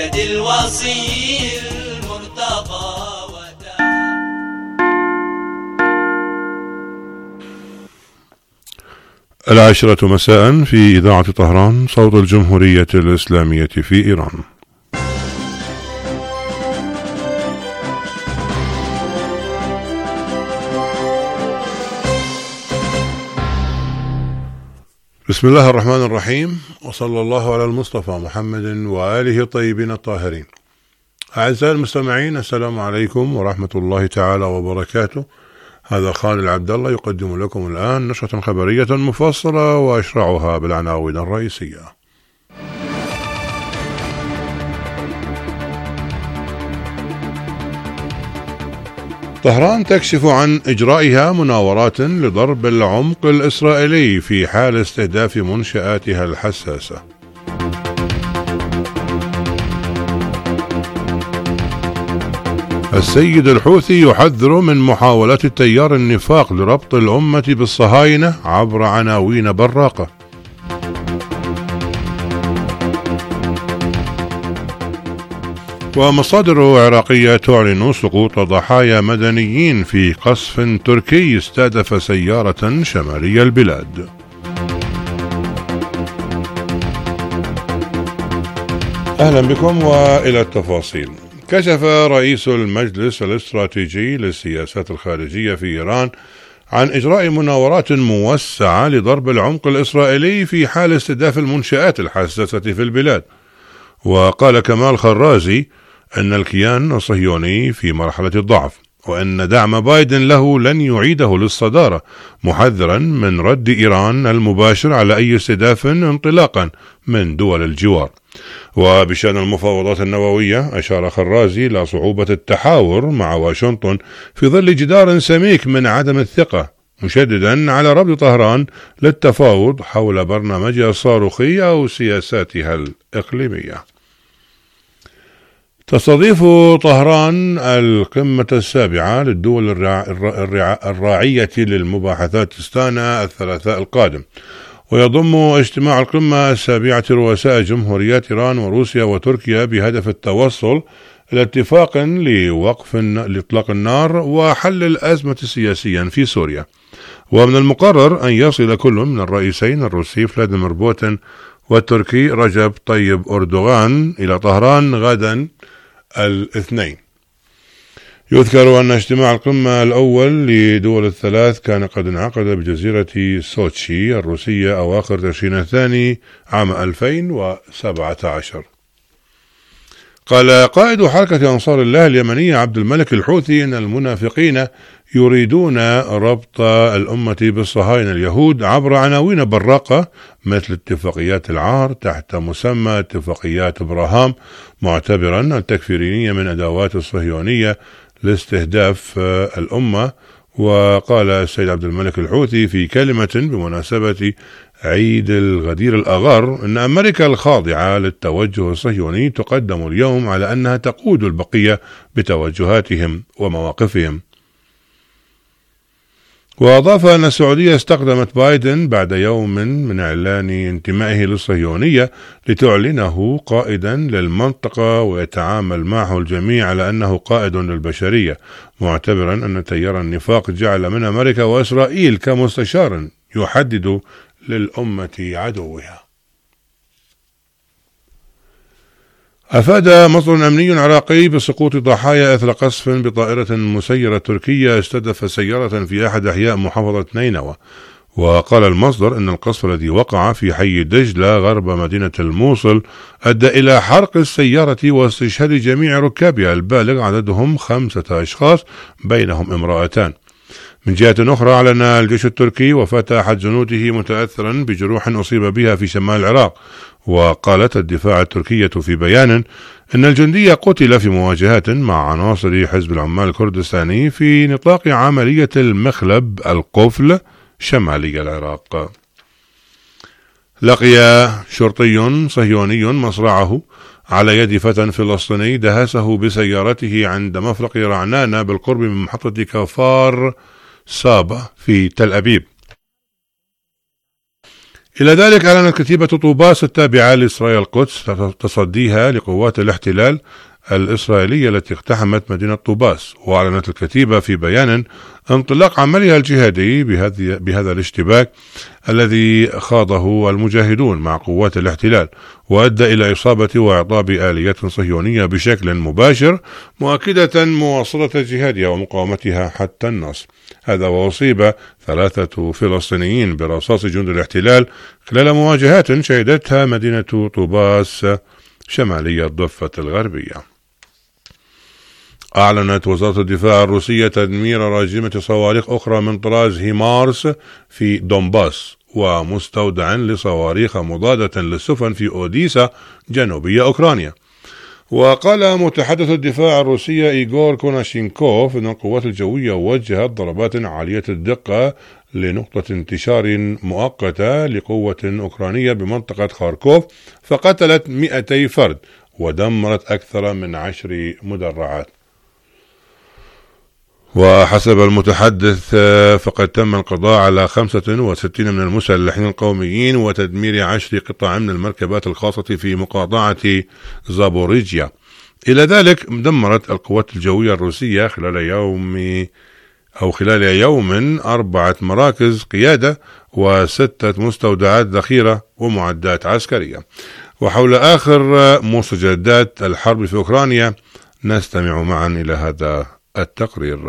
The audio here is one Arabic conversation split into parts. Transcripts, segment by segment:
بيد الوصي المرتضى. 10 مساء في إذاعة طهران، صوت الجمهورية الإسلامية في إيران. بسم الله الرحمن الرحيم، وصلى الله على المصطفى محمد وآله الطيبين الطاهرين. أعزائي المستمعين، السلام عليكم ورحمة الله تعالى وبركاته. هذا خالد عبد الله يقدم لكم الآن نشرة خبرية مفصلة وأشرعها بالعناوين الرئيسية. طهران تكشف عن إجرائها مناورات لضرب العمق الإسرائيلي في حال استهداف منشآتها الحساسة. السيد الحوثي يحذر من محاولات التيار النفاق لربط الأمة بالصهاينة عبر عناوين براقة. ومصادر عراقية تعلن سقوط ضحايا مدنيين في قصف تركي استهدف سيارة شمالي البلاد. أهلا بكم وإلى التفاصيل. كشف رئيس المجلس الاستراتيجي للسياسات الخارجية في إيران عن إجراء مناورات موسعة لضرب العمق الإسرائيلي في حال استهداف المنشآت الحساسة في البلاد. وقال كمال خرازي أن الكيان الصهيوني في مرحلة الضعف، وأن دعم بايدن له لن يعيده للصدارة، محذرا من رد إيران المباشر على أي استهداف انطلاقا من دول الجوار. وبشأن المفاوضات النووية، أشار خرازي إلى صعوبة التحاور مع واشنطن في ظل جدار سميك من عدم الثقة، مشددا على رفض طهران للتفاوض حول برنامجها الصاروخي أو سياساتها الإقليمية. تستضيف طهران القمة السابعة للدول الراعية للمباحثات استانا الثلاثاء القادم، ويضم اجتماع القمة السابعة رؤساء جمهوريات إيران وروسيا وتركيا بهدف التوصل إلى اتفاق لوقف لإطلاق النار وحل الأزمة سياسيا في سوريا. ومن المقرر أن يصل كل من الرئيسين الروسي فلاديمير بوتين والتركي رجب طيب أردوغان إلى طهران غدا الاثنين. يذكر أن اجتماع القمة الأول لدول الثلاث كان قد انعقد بجزيرة سوتشي الروسية أواخر تشرين الثاني عام 2017. قال قائد حركة أنصار الله اليمنية عبد الملك الحوثي إن المنافقين يريدون ربط الأمة بالصهاينة اليهود عبر عناوين براقة مثل اتفاقيات العار تحت مسمى اتفاقيات إبراهام، معتبرا التكفيرية من أدوات الصهيونية لاستهداف الأمة. وقال السيد عبد الملك الحوثي في كلمة بمناسبة عيد الغدير الأغار إن أمريكا الخاضعة للتوجه الصهيوني تقدم اليوم على أنها تقود البقية بتوجهاتهم ومواقفهم. وأضاف أن السعودية استخدمت بايدن بعد يوم من إعلان انتمائه للصهيونية لتعلنه قائدا للمنطقة ويتعامل معه الجميع على أنه قائد للبشرية، معتبرا أن تيار النفاق جعل من أمريكا وإسرائيل كمستشار يحدد للأمة عدوها. أفاد مصدر أمني عراقي بسقوط ضحايا إثر قصف بطائرة مسيرة تركية استهدف سيارة في أحد أحياء محافظة نينوى. وقال المصدر أن القصف الذي وقع في حي دجلة غرب مدينة الموصل أدى إلى حرق السيارة واستشهاد جميع ركابها البالغ عددهم 5 أشخاص بينهم امرأتان. من جهة أخرى، أعلن الجيش التركي وفاة أحد جنوده متأثرا بجروح أصيب بها في شمال العراق. وقالت الدفاع التركية في بيان أن الجندي قتل في مواجهات مع عناصر حزب العمال الكردستاني في نطاق عملية المخلب القفل شمالي العراق. لقي شرطي صهيوني مصرعه على يد فتى فلسطيني دهسه بسيارته عند مفرق رعنانة بالقرب من محطة كفار صابة في تل أبيب. إلى ذلك أعلنت كتيبة طوباس التابعة لإسرائيل القدس تصديها لقوات الاحتلال الإسرائيلية التي اقتحمت مدينة طوباس. وأعلنت الكتيبة في بيان انطلاق عملها الجهادي بهذا الاشتباك الذي خاضه المجاهدون مع قوات الاحتلال، وأدى إلى إصابة وإعطاب آليات صهيونية بشكل مباشر، مؤكدة مواصلة جهادها ومقاومتها حتى النصر. هذا وأصيب 3 فلسطينيين برصاص جند الاحتلال خلال مواجهات شهدتها مدينة طوباس شمالية الضفة الغربية. أعلنت وزارة الدفاع الروسية تدمير راجمة صواريخ أخرى من طراز هيمارس في دونباس، ومستودعا لصواريخ مضادة للسفن في أوديسا جنوبية أوكرانيا. وقال متحدث الدفاع الروسي إيغور كوناشينكوف أن القوات الجوية وجهت ضربات عالية الدقة لنقطة انتشار مؤقتة لقوة أوكرانية بمنطقة خاركوف، فقتلت 200 فرد ودمرت أكثر من 10 مدرعات. وحسب المتحدث فقد تم القضاء على 65 من المسلحين القوميين وتدمير 10 قطع من المركبات الخاصة في مقاطعة زابوريجيا. إلى ذلك دمرت القوات الجوية الروسية خلال يوم 4 مراكز قيادة و6 مستودعات ذخيرة ومعدات عسكرية. وحول آخر مستجدات الحرب في أوكرانيا نستمع معا إلى هذا التقرير.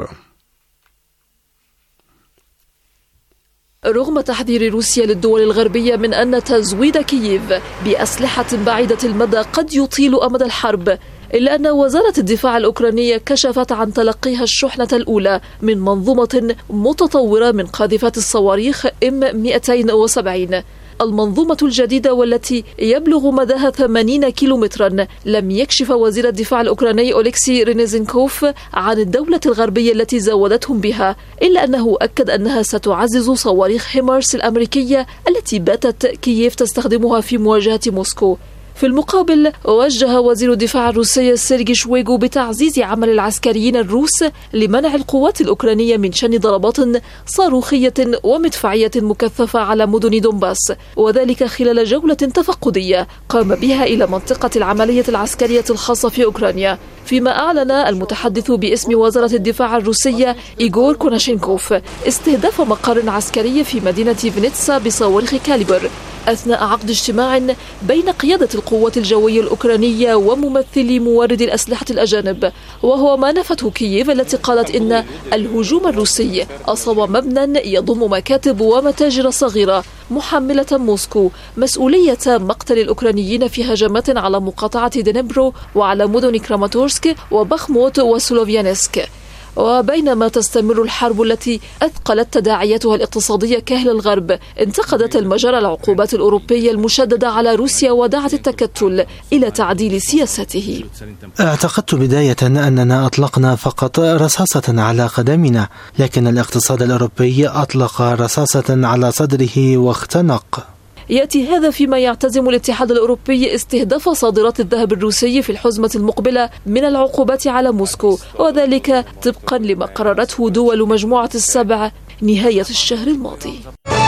رغم تحذير روسيا للدول الغربية من أن تزويد كييف بأسلحة بعيدة المدى قد يطيل أمد الحرب، إلا أن وزارة الدفاع الأوكرانية كشفت عن تلقيها الشحنة الأولى من منظومة متطورة من قاذفات الصواريخ M270. المنظومة الجديدة والتي يبلغ مداها 80 كيلومترا. لم يكشف وزير الدفاع الأوكراني أوليكسي رينيزينكوف عن الدولة الغربية التي زودتهم بها، إلا أنه أكد أنها ستعزز صواريخ هيمارس الأمريكية التي باتت كييف تستخدمها في مواجهة موسكو. في المقابل وجه وزير الدفاع الروسي سيرجي شويغو بتعزيز عمل العسكريين الروس لمنع القوات الأوكرانية من شن ضربات صاروخية ومدفعية مكثفة على مدن دونباس، وذلك خلال جولة تفقدية قام بها إلى منطقة العملية العسكرية الخاصة في أوكرانيا. فيما أعلن المتحدث باسم وزارة الدفاع الروسية إيغور كوناشينكوف استهداف مقر عسكري في مدينة فينيتسا بصواريخ كاليبر أثناء عقد اجتماع بين قيادة القوات الجوية الأوكرانية وممثلي موردي الأسلحة الأجانب، وهو ما نفته كييف التي قالت إن الهجوم الروسي أصاب مبنى يضم مكاتب ومتاجر صغيرة، محملة موسكو مسؤولية مقتل الأوكرانيين في هجمات على مقاطعة دنيبرو وعلى مدن كراماتورسك وبخموت وسلوفيانسك. وبينما تستمر الحرب التي أثقلت تداعياتها الاقتصادية كاهل الغرب، انتقدت المجر العقوبات الأوروبية المشددة على روسيا ودعت التكتل إلى تعديل سياسته. اعتقدت بداية أننا أطلقنا فقط رصاصة على قدمنا، لكن الاقتصاد الأوروبي أطلق رصاصة على صدره واختنق. يأتي هذا فيما يعتزم الاتحاد الأوروبي استهداف صادرات الذهب الروسي في الحزمة المقبلة من العقوبات على موسكو، وذلك طبقا لما قررته دول مجموعة ال7 نهاية الشهر الماضي.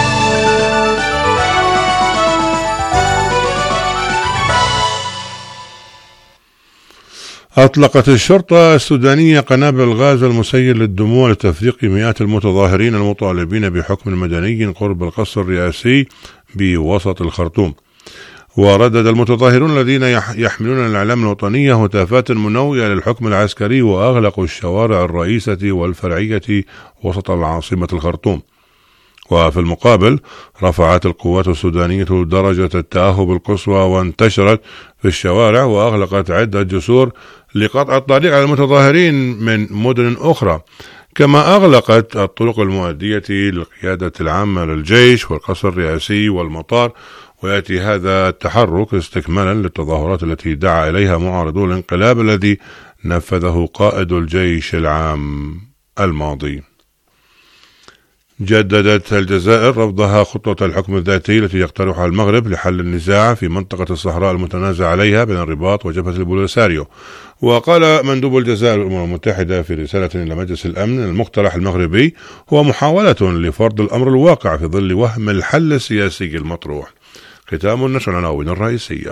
أطلقت الشرطة السودانية قنابل الغاز المسيل للدموع لتفريق مئات المتظاهرين المطالبين بحكم مدني قرب القصر الرئاسي بوسط الخرطوم. وردد المتظاهرون الذين يحملون الأعلام الوطنية هتافات منوية للحكم العسكري وأغلقوا الشوارع الرئيسة والفرعية وسط العاصمة الخرطوم. وفي المقابل رفعت القوات السودانية درجة التأهب القصوى وانتشرت في الشوارع وأغلقت عدة جسور لقطع الطريق على المتظاهرين من مدن أخرى، كما أغلقت الطرق المؤدية للقيادة العامة للجيش والقصر الرئاسي والمطار. ويأتي هذا التحرك استكمالا للتظاهرات التي دعا إليها معارضو الانقلاب الذي نفذه قائد الجيش العام الماضي. جددت الجزائر رفضها خطة الحكم الذاتي التي يقترحها المغرب لحل النزاع في منطقة الصحراء المتنازع عليها بين الرباط وجبهة البوليساريو. وقال مندوب الجزائر الأمم المتحدة في رسالة إلى مجلس الأمن المقترح المغربي هو محاولة لفرض الأمر الواقع في ظل وهم الحل السياسي المطروح. ختام النشر العناوين الرئيسية.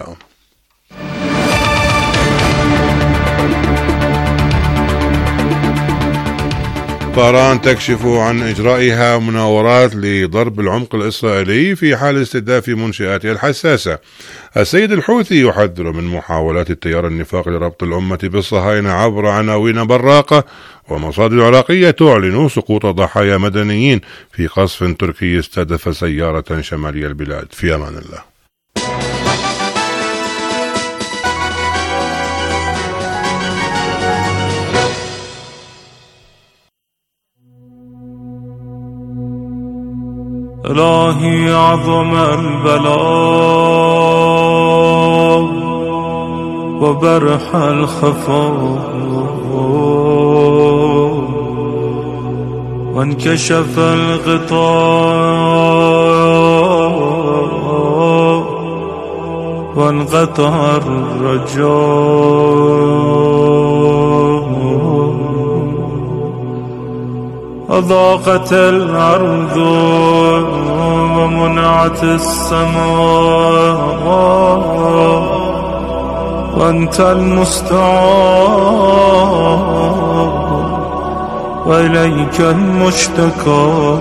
طهران تكشف عن إجرائها مناورات لضرب العمق الإسرائيلي في حال استهداف منشآتها الحساسة. السيد الحوثي يحذر من محاولات التيار النفاقي لربط الأمة بالصهاينة عبر عناوين براقة. ومصادر عراقية تعلن سقوط ضحايا مدنيين في قصف تركي استهدف سيارة شمالي البلاد. في أمان الله. إلهي عظم البلاء وبرح الخفاء وانكشف الغطاء وانقطع الرجاء أضاقت الأرض ومنعت السماء وأنت المستعان وإليك المشتكى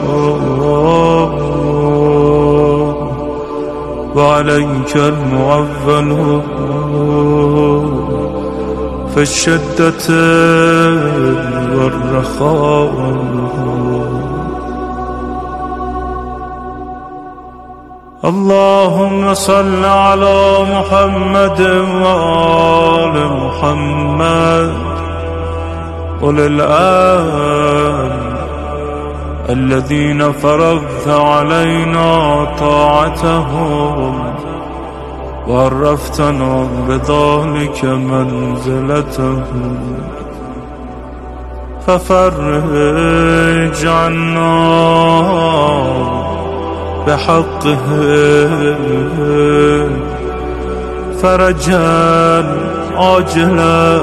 وعليك المعول في الشدة والرخاء. اللهم صل على محمد وآل محمد أولي الآن الذين فرضت علينا طاعتهم وعرفتنا بذلك منزلتهم ففرج عنا بحقهم فرجا عاجلا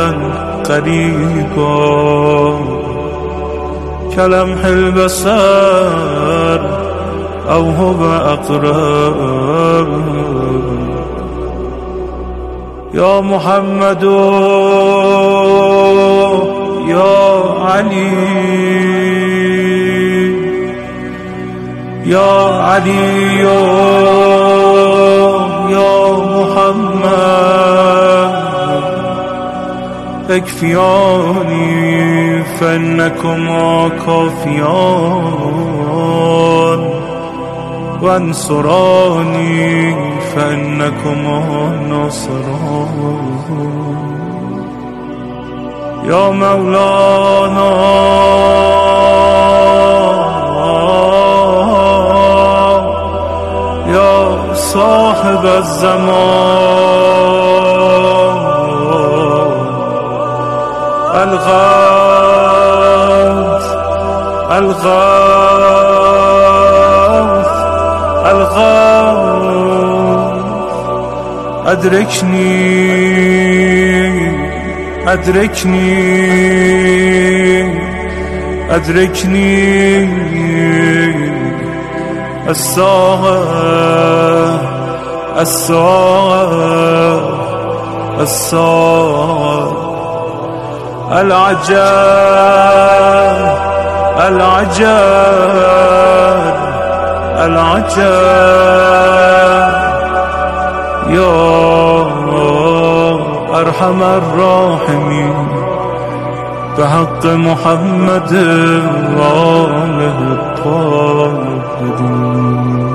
قريبا كلمح البصر أو هو أقرب. يا محمد يا علي يا علي يا محمد اكفياني فإنكما كافيان وانصراني فإنكما ناصران. يا مولانا يا صاحب الزمان الغوث الغوث الغوث أدركني أدركني أدركني الساعة الساعة الساعة العجاب العجاب العجاب. يا أرحم الراحمين بحق محمد وآله الطاهرين.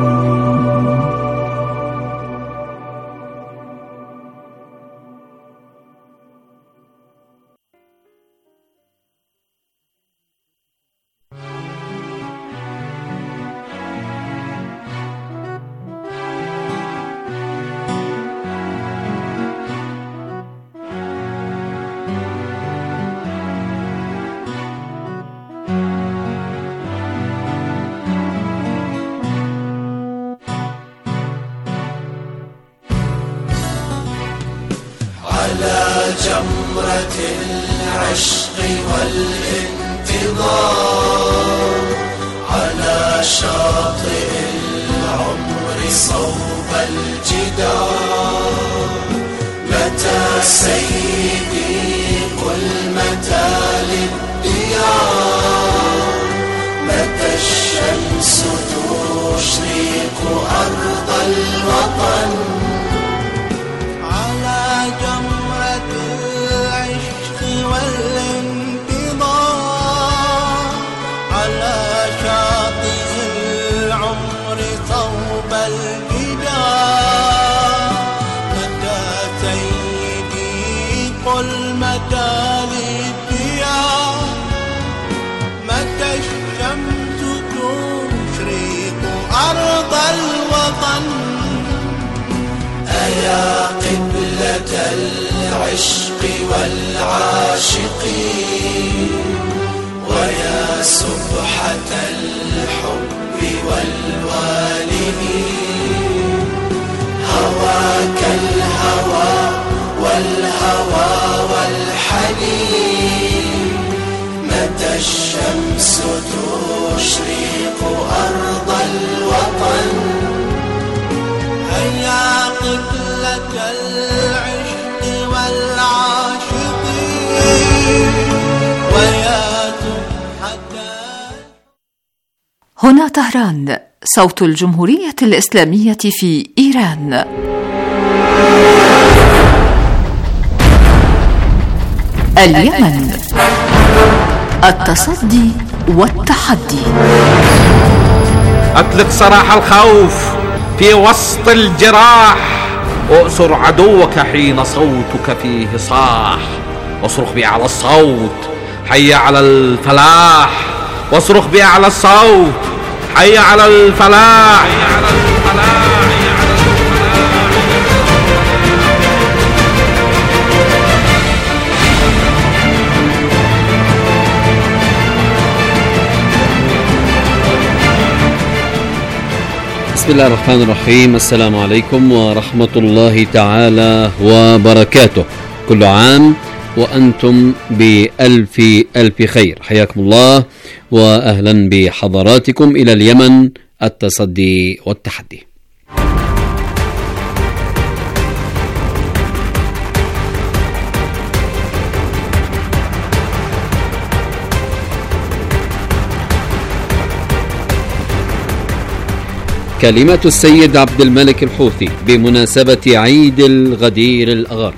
جمرة العشق والانتظار على شاطئ العمر صوب الجدار. متى سيدي قل متى للديار، متى الشمس تشرق أرض الوطن على جمرة العشق والانتظار على شاطئ العمر صوب الجدار. متى سيدي قل متى للديار، متى الشمس تشرق أرض الوطن. أيا قبلة العشق والعاشقين، ويا سبحة الحب والوالدين. هواك الهوى والهوى والحنين، متى الشمس تشرق أرض الوطن. هيا قبلة العشق والعاشقين ويا سبحة. هنا طهران، صوت الجمهورية الإسلامية في إيران. اليمن، التصدي والتحدي. أطلق سراح الخوف في وسط الجراح، أؤسر عدوك حين صوتك فيه صاح. واصرخ بأعلى الصوت حي على الفلاح، واصرخ بأعلى الصوت حي على الفلاح. بسم الله الرحمن الرحيم. السلام عليكم ورحمة الله تعالى وبركاته. كل عام وأنتم بألف ألف خير. حياكم الله وأهلا بحضراتكم إلى اليمن، التصدي والتحدي. كلمة السيد عبد الملك الحوثي بمناسبة عيد الغدير الأغر.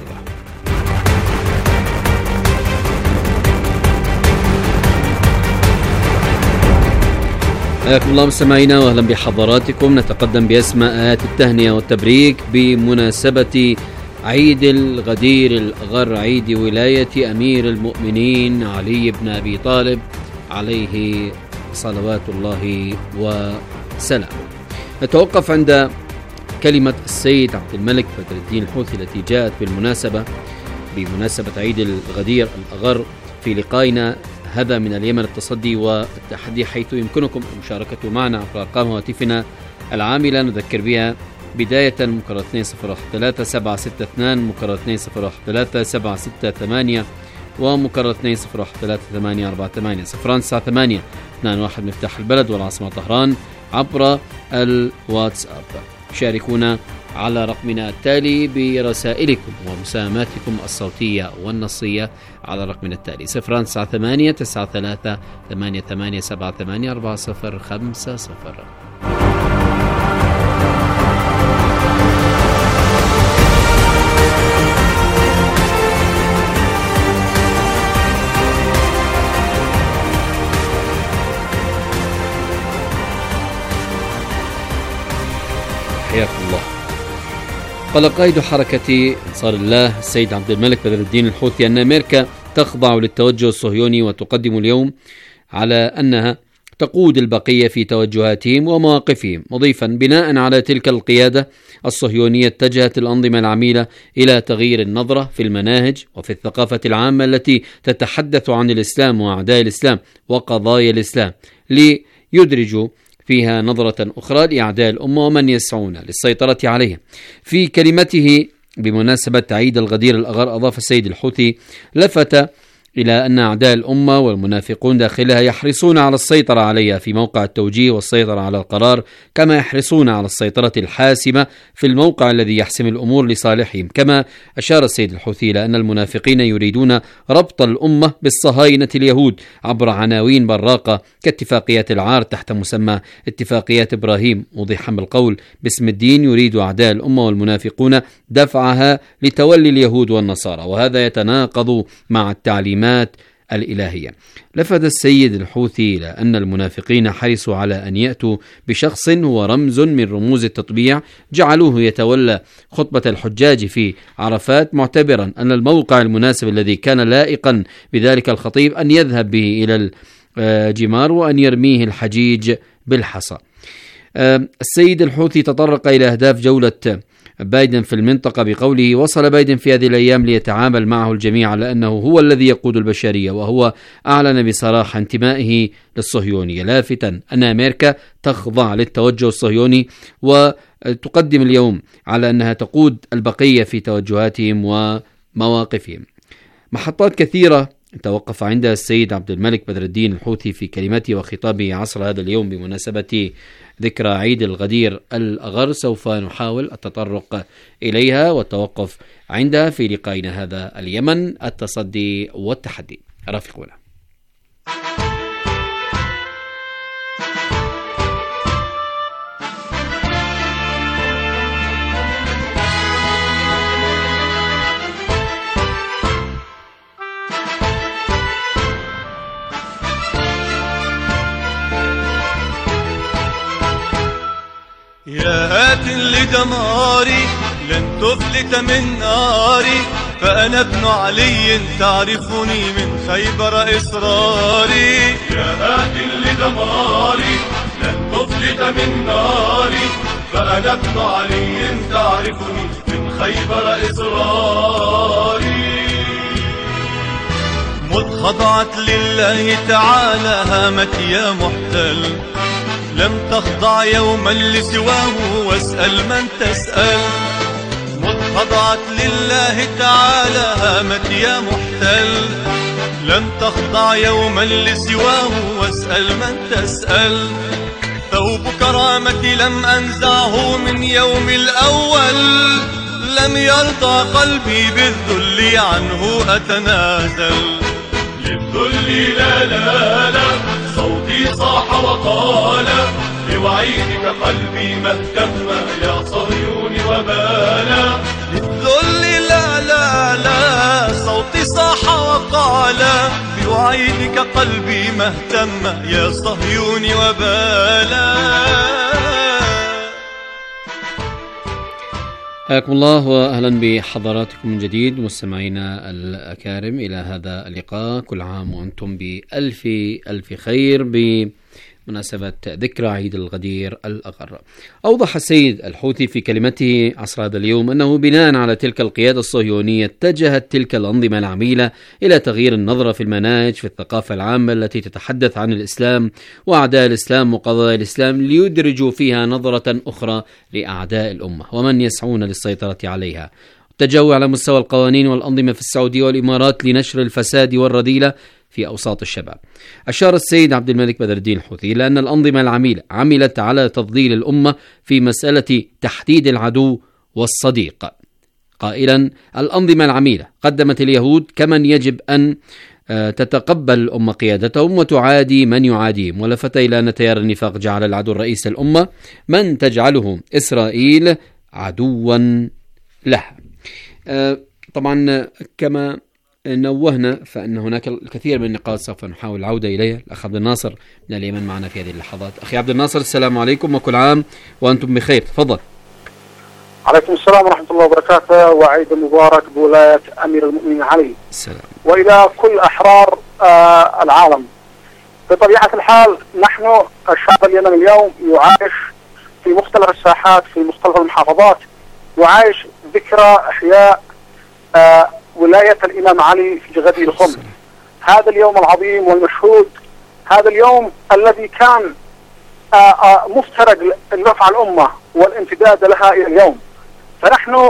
حياكم الله مستمعينا واهلا بحضراتكم. نتقدم بأسماءات التهنئة والتبريك بمناسبة عيد الغدير الأغر، عيد ولاية أمير المؤمنين علي بن أبي طالب عليه صلوات الله وسلامه. نتوقف عند كلمة السيد عبد الملك بدر الدين الحوثي التي جاءت بمناسبة عيد الغدير الأغر في لقائنا هذا من اليمن، التصدي والتحدي، حيث يمكنكم المشاركة معنا عبر أرقام هواتفنا العاملة نذكر بها بداية مكرر 2013-762 مكرر 2013-768 ومكرر 2013-848 فرنسا 821 مفتاح البلد والعاصمة طهران عبر الواتساب. شاركونا على رقمنا التالي برسائلكم ومساهماتكم الصوتية والنصية على رقمنا التالي 098-93-8878-4050. حياكم الله. قال قائد حركة أنصار الله السيد عبد الملك بدر الدين الحوثي أن أمريكا تخضع للتوجه الصهيوني وتقدم اليوم على أنها تقود البقية في توجهاتهم ومواقفهم، مضيفا بناء على تلك القيادة الصهيونية اتجهت الأنظمة العميلة إلى تغيير النظرة في المناهج وفي الثقافة العامة التي تتحدث عن الإسلام وأعداء الإسلام وقضايا الإسلام، ليدرجوا فيها نظرة أخرى لأعداء الأمة ومن يسعون للسيطرة عليها. في كلمته بمناسبة عيد الغدير الأغر، أضاف السيد الحوثي لفت إلى أن أعداء الأمة والمنافقون داخلها يحرصون على السيطرة عليها في موقع التوجيه والسيطرة على القرار، كما يحرصون على السيطرة الحاسمة في الموقع الذي يحسم الأمور لصالحهم. كما أشار السيد الحوثي إلى أن المنافقين يريدون ربط الأمة بالصهاينة اليهود عبر عناوين براقة كاتفاقيات العار تحت مسمى اتفاقيات إبراهيم، موضحا بالقول باسم الدين يريد أعداء الأمة والمنافقون دفعها لتولي اليهود والنصارى، وهذا يتناقض مع التعليمات الإلهية. لفت السيد الحوثي إلى أن المنافقين حرصوا على أن يأتوا بشخص هو رمز من رموز التطبيع، جعلوه يتولى خطبة الحجاج في عرفات، معتبرا أن الموقع المناسب الذي كان لائقا بذلك الخطيب أن يذهب به إلى الجمار وأن يرميه الحجيج بالحصى. السيد الحوثي تطرق إلى أهداف جولة بايدن في المنطقة بقوله: وصل بايدن في هذه الأيام ليتعامل معه الجميع على أنه هو الذي يقود البشرية، وهو أعلن بصراحة انتمائه للصهيونية، لافتا أن أمريكا تخضع للتوجه الصهيوني وتقدم اليوم على أنها تقود البقية في توجهاتهم ومواقفهم. محطات كثيرة توقف عندها السيد عبد الملك بدر الدين الحوثي في كلمته وخطابه عصر هذا اليوم بمناسبة ذكرى عيد الغدير الأغر، سوف نحاول التطرق إليها والتوقف عندها في لقائنا هذا اليمن، التصدي والتحدي. رافقونا. يا هات لدماري لن تفلت من ناري، فأنا ابن علي تعرفني من خيبر إصراري. يا هات لدماري لن تفلت من ناري، فأنا ابن علي تعرفني من خيبر إصراري. مذ خضعت لله تعالى هامت يا محتل، لم تخضع يوما لسواه واسأل من تسأل. مذ خضعت لله تعالى هامت يا محتل، لم تخضع يوما لسواه واسأل من تسأل. ثوب كرامتي لم أنزعه من يوم الأول، لم يرضى قلبي بالذل عنه أتنازل. للذل لا لا لا، صوتي صاح وقال، لوعيدك قلبي ما اهتم يا صهيون وبالا. للذل لا لا لا، صوتي صاح وقال، بوعيدك قلبي ما اهتم يا صهيون وبالا. حياكم الله وأهلا بحضراتكم من جديد مستمعينا الأكارم إلى هذا اللقاء. كل عام وأنتم بألف ألف خير بمناسبة ذكرى عيد الغدير الأغر. أوضح السيد الحوثي في كلمته عصر هذا اليوم أنه بناء على تلك القيادة الصهيونية اتجهت تلك الأنظمة العميلة إلى تغيير النظرة في المناهج في الثقافة العامة التي تتحدث عن الإسلام وأعداء الإسلام وقضايا الإسلام، ليدرجوا فيها نظرة أخرى لأعداء الأمة ومن يسعون للسيطرة عليها. التجاوز على مستوى القوانين والأنظمة في السعودية والإمارات لنشر الفساد والرذيلة في أوساط الشباب. أشار السيد عبد الملك بدر الدين الحوثي إلى أن الأنظمة العميلة عملت على تضليل الأمة في مسألة تحديد العدو والصديق، قائلا: الأنظمة العميلة قدمت اليهود كمن يجب أن تتقبل الأمة قيادتهم وتعادي من يعاديهم، ولفت إلى أن تيار النفاق جعل العدو الرئيس الأمة من تجعله إسرائيل عدوا لها. طبعا كما نوهنا فإن هناك الكثير من النقاط سوف نحاول العودة إليها. الأخ عبد الناصر من اليمن معنا في هذه اللحظات. أخي عبد الناصر، السلام عليكم وكل عام وأنتم بخير. تفضل. عليكم السلام ورحمة الله وبركاته، وعيد مبارك بولاية أمير المؤمنين علي. السلام. وإلى كل أحرار العالم. بطبيعة الحال نحن الشعب اليمني اليوم يعايش في مختلف الساحات في مختلف المحافظات، يعايش ذكرى إحياء ولاية الإمام علي في غدير الخم. هذا اليوم العظيم والمشهود، هذا اليوم الذي كان مفترق لرفع الأمة والامتداد لها إلى اليوم. فنحن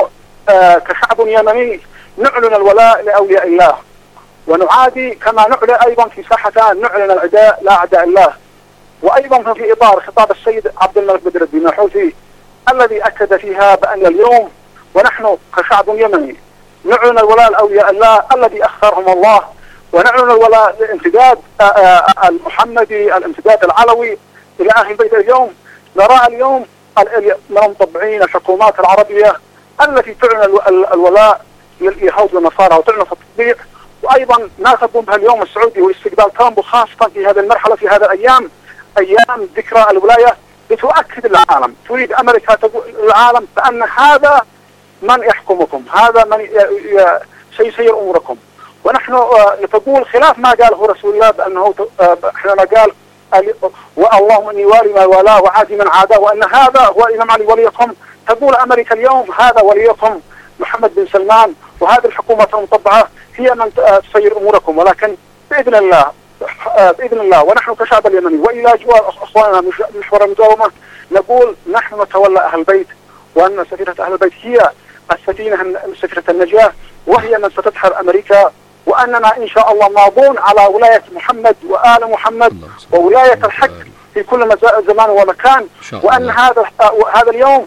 كشعب يمني نعلن الولاء لأولياء الله، ونعادي كما نعلن أيضا في ساحتان، نعلن العداء لا أعداء الله. وأيضا في إطار خطاب السيد عبد الملك بدر الدين الحوثي الذي أكد فيها بأن اليوم ونحن كشعب يمني نعلن الولاء لأولياء الله الذي أختارهم الله، ونعلن الولاء للامتداد المحمدي، الامتداد العلوي إلى أهل البيت. اليوم نرى اليوم مطبعين الحكومات العربية التي تعلن الولاء لليهود والنصارى وتعلن في التطبيع، وأيضا ما تقوم بها اليوم السعودي واستقبال ترامب، خاصة في هذه المرحلة في هذه الأيام، أيام ذكرى الولاية، لتؤكد العالم، تريد أمريكا تقول للعالم بأن هذا من يحكمكم، هذا من سيسير أموركم. ونحن تقول خلاف ما قاله رسول الله بأنه حينما قال واللهم إني والي ما والاه وعادي من عاداه، وأن هذا هو الإمام علي وليكم. تقول أمريكا اليوم هذا وليكم محمد بن سلمان، وهذه الحكومة المطبعة هي من تسير أموركم. ولكن بإذن الله ونحن كشعب اليمني وإلى جوار أخواننا محور المداومة نقول نحن نتولى أهل البيت، وأن سفينة أهل البيت هي سفينة النجاة، وهي من ستدحر أمريكا، وأننا إن شاء الله ماضون على ولاية محمد وآل محمد وولاية الحق في كل زمان ومكان، وأن هذا اليوم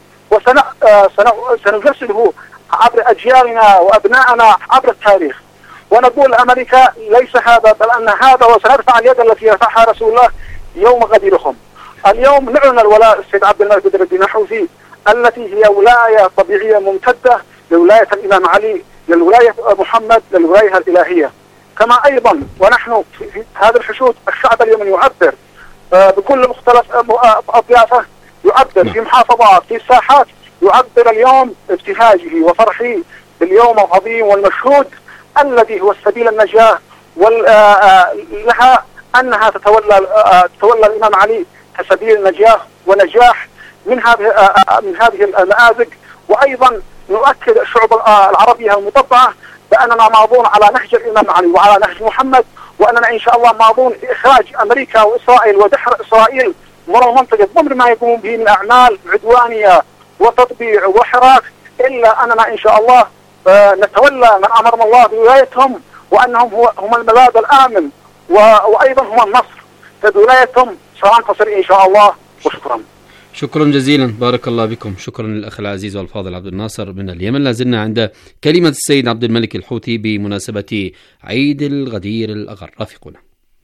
سنجسده عبر أجيالنا وأبنائنا عبر التاريخ. ونقول لأمريكا ليس هذا، بل أن هذا، وسنرفع اليد التي رفعها رسول الله يوم غديركم. اليوم نعلن الولاء السيد عبد الملك بدر الدين الحوثي التي هي ولاية طبيعية ممتدة لولاية الإمام علي، للولاية محمد، للولاية الإلهية. كما أيضا ونحن في هذا الحشود الشعب اليمني يعبر بكل مختلف أطيافه، يعبر في محافظات، في ساحات، يعبر اليوم ابتهاجه وفرحه باليوم العظيم والمشهود الذي هو السبيل النجاة لها، أنها تتولى الإمام علي كسبيل النجاة ونجاح من هذه المآزق. وأيضا نؤكد الشعوب العربية المطبعة بأننا ماضون على نهج الإمام علي وعلى نهج محمد، وأننا إن شاء الله ماضون في إخراج أمريكا وإسرائيل ودحر إسرائيل من المنطقة ضمن ما يقوم به من أعمال عدوانية وتطبيع وحراك، إلا أننا إن شاء الله نتولى من أمرنا الله بولايتهم، وأنهم هم الملاذ الآمن وأيضا هم النصر، فبولايتهم سننتصر إن شاء الله. وشكرا. شكرا جزيلا، بارك الله بكم. شكرا للأخ العزيز والفاضل عبد الناصر من اليمن. لازلنا عند كلمة السيد عبد الملك الحوثي بمناسبة عيد الغدير الأغر. رافقنا.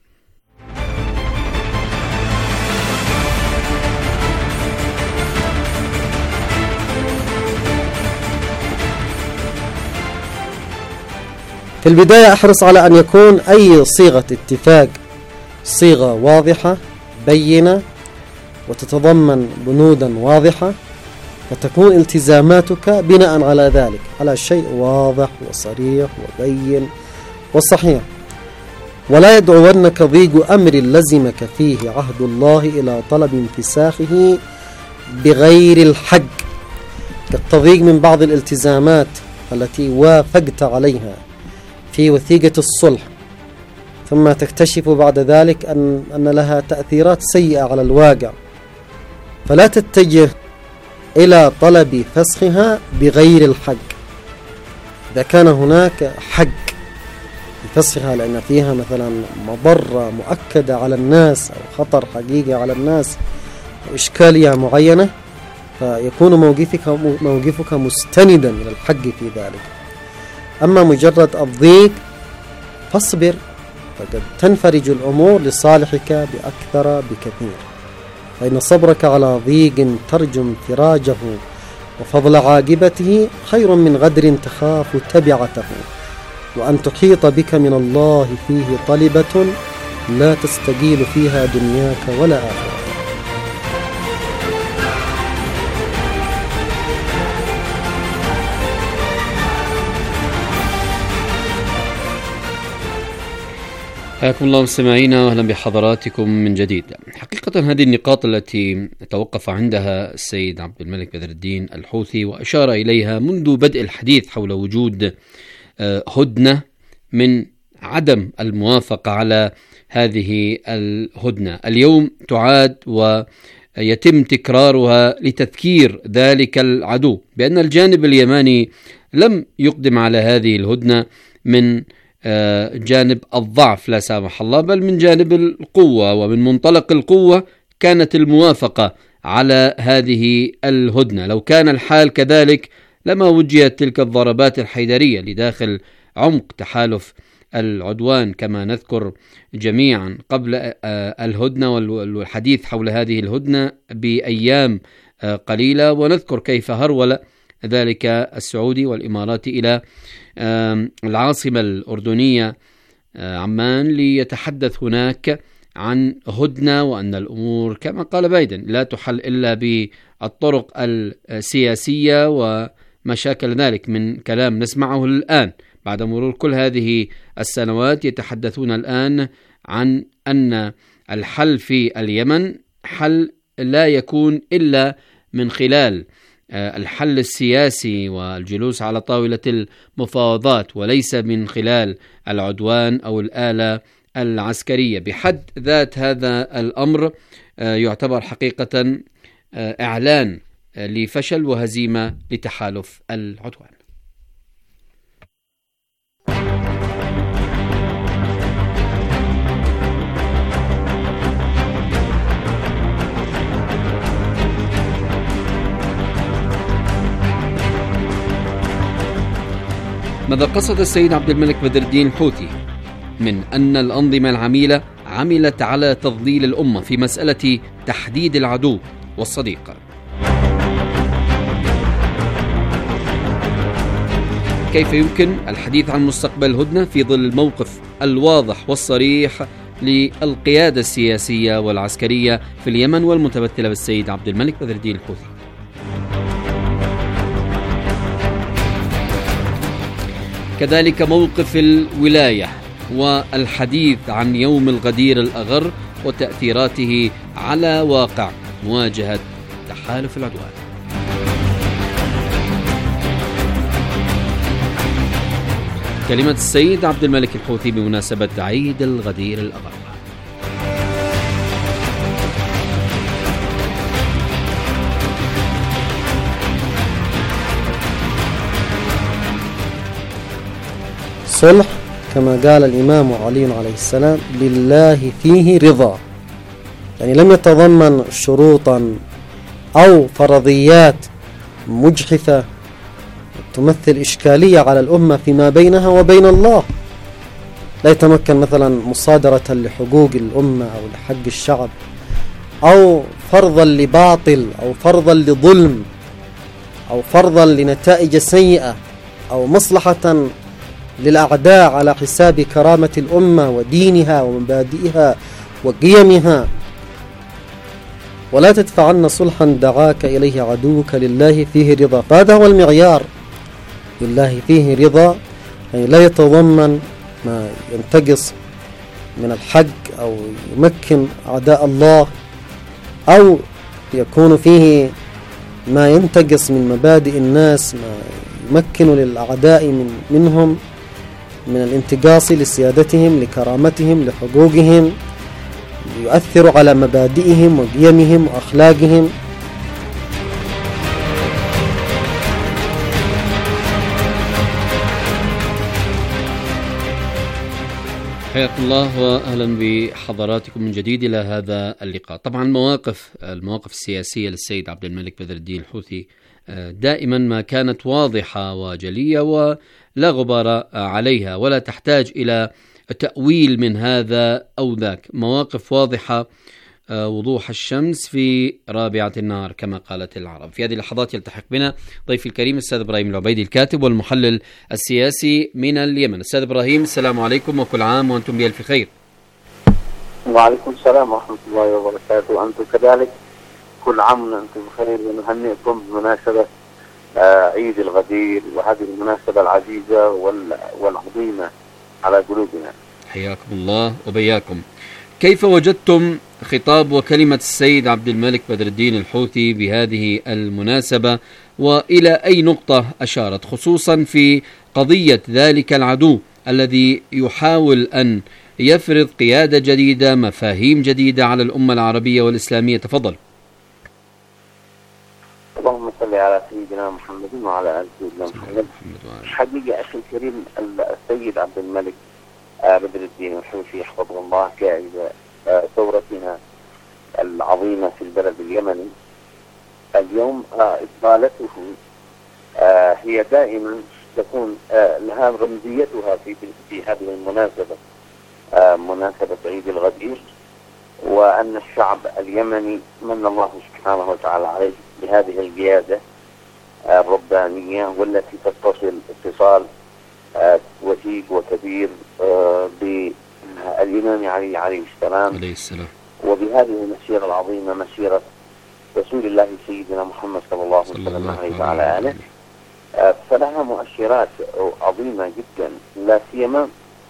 في البداية أحرص على أن يكون أي صيغة اتفاق صيغة واضحة بينة وتتضمن بنودا واضحة، وتكون التزاماتك بناء على ذلك على شيء واضح وصريح وبين وصحيح، ولا يدعونك ضيق أمر لزمك فيه عهد الله إلى طلب انفساخه بغير الحق، كالتضييق من بعض الالتزامات التي وافقت عليها في وثيقة الصلح، ثم تكتشف بعد ذلك أن لها تأثيرات سيئة على الواقع، فلا تتجه إلى طلب فسخها بغير الحق. إذا كان هناك حق بفسخها لأن فيها مثلا مضرة مؤكدة على الناس أو خطر حقيقي على الناس أو إشكالية معينة، فيكون موقفك مستندا إلى الحق في ذلك. أما مجرد الضيق فاصبر، فقد تنفرج الأمور لصالحك بأكثر بكثير، فإن صبرك على ضيق ترجو انفراجه وفضل عاقبته خير من غدر تخاف تبعته، وأن تحيط بك من الله فيه طلبة لا تستقيل فيها دنياك ولا آخرة. حياكم الله مستمعينا واهلا بحضراتكم من جديد. حقيقة هذه النقاط التي توقف عندها السيد عبد الملك بدر الدين الحوثي وأشار إليها منذ بدء الحديث حول وجود هدنة من عدم الموافقة على هذه الهدنة، اليوم تعاد يتم تكرارها لتذكير ذلك العدو بأن الجانب اليماني لم يقدم على هذه الهدنة من جانب الضعف لا سامح الله، بل من جانب القوة، ومن منطلق القوة كانت الموافقة على هذه الهدنة. لو كان الحال كذلك لما وجهت تلك الضربات الحيدرية لداخل عمق تحالف العدوان كما نذكر جميعا قبل الهدنة والحديث حول هذه الهدنة بأيام قليلة، ونذكر كيف هرول ذلك السعودي والإماراتي إلى العاصمة الأردنية عمان ليتحدث هناك عن هدنة، وأن الأمور كما قال بايدن لا تحل إلا بالطرق السياسية وما شاكل ذلك من كلام نسمعه الآن بعد مرور كل هذه السنوات. يتحدثون الآن عن أن الحل في اليمن حل لا يكون إلا من خلال الحل السياسي والجلوس على طاولة المفاوضات، وليس من خلال العدوان أو الآلة العسكرية. بحد ذات هذا الأمر يعتبر حقيقة إعلان لفشل وهزيمة لتحالف العدوان. ماذا قصد السيد عبد الملك بدر الدين الحوثي من أن الأنظمة العميلة عملت على تضليل الأمة في مسألة تحديد العدو والصديق؟ كيف يمكن الحديث عن مستقبل الهدنة في ظل الموقف الواضح والصريح للقيادة السياسية والعسكرية في اليمن والمتمثلة بالسيد عبد الملك بدر الدين الحوثي؟ كذلك موقف الولاية والحديث عن يوم الغدير الأغر وتأثيراته على واقع مواجهة تحالف العدوان. كلمة السيد عبد الملك الحوثي بمناسبة عيد الغدير الأغر. صلح كما قال الإمام علي عليه السلام لله فيه رضا، يعني لم يتضمن شروطا أو فرضيات مجحفة تمثل إشكالية على الأمة فيما بينها وبين الله. لا يتمكن مثلا مصادرة لحقوق الأمة أو لحق الشعب، أو فرضا لباطل، أو فرضا لظلم، أو فرضا لنتائج سيئة، أو مصلحة للأعداء على حساب كرامة الأمة ودينها ومبادئها وقيمها. ولا تدفعن صلحا دعاك إليه عدوك لله فيه رضا. فهذا هو المعيار، لله فيه رضا، يعني لا يتضمن ما ينتقص من الحق أو يمكن أعداء الله، أو يكون فيه ما ينتقص من مبادئ الناس، ما يمكن للأعداء منهم من الانتقاص لسيادتهم، لكرامتهم، لحقوقهم، يؤثر على مبادئهم وقيمهم وأخلاقهم. حياكم الله وأهلا بحضراتكم من جديد إلى هذا اللقاء. طبعا المواقف السياسية للسيد عبد الملك بدر الدين الحوثي دائما ما كانت واضحة وجلية ولا غبار عليها، ولا تحتاج إلى تأويل من هذا أو ذاك. مواقف واضحة وضوح الشمس في رابعة النهار كما قالت العرب. في هذه اللحظات يلتحق بنا ضيفي الكريم الأستاذ إبراهيم العبيدي، الكاتب والمحلل السياسي من اليمن. أستاذ إبراهيم، السلام عليكم وكل عام وأنتم بألف خير. وعليكم السلام ورحمة الله وبركاته، وأنتم كذلك كل عام وأنتم بخير، ونهنئكم بمناسبة عيد الغدير، وهذه المناسبة العزيزة والعظيمة على قلوبنا. حياكم الله وبياكم. كيف وجدتم خطاب وكلمة السيد عبد الملك بدر الدين الحوثي بهذه المناسبة، وإلى أي نقطة أشارت، خصوصا في قضية ذلك العدو الذي يحاول أن يفرض قيادة جديدة، مفاهيم جديدة على الأمة العربية والإسلامية؟ تفضل. على سيدنا محمد وعلى آل سيدنا محمد. حقيقة أخي الكريم السيد عبد الملك بدر الدين الحوثي يحفظه الله قائد ثورتنا العظيمة في البلد اليمني اليوم إقبالته هي دائما تكون لها رمزيتها في هذه المناسبة، مناسبة عيد الغدير، وأن الشعب اليمني من الله سبحانه وتعالى عليه بهذه القيادة الربانية والتي تتصل اتصال وثيق وكبير بالإمام علي عليه السلام وبهذه المسيرة العظيمة مسيرة رسول الله سيدنا محمد صلى الله عليه وسلم وعلى آله، فلها مؤشرات عظيمة جدا، لا سيما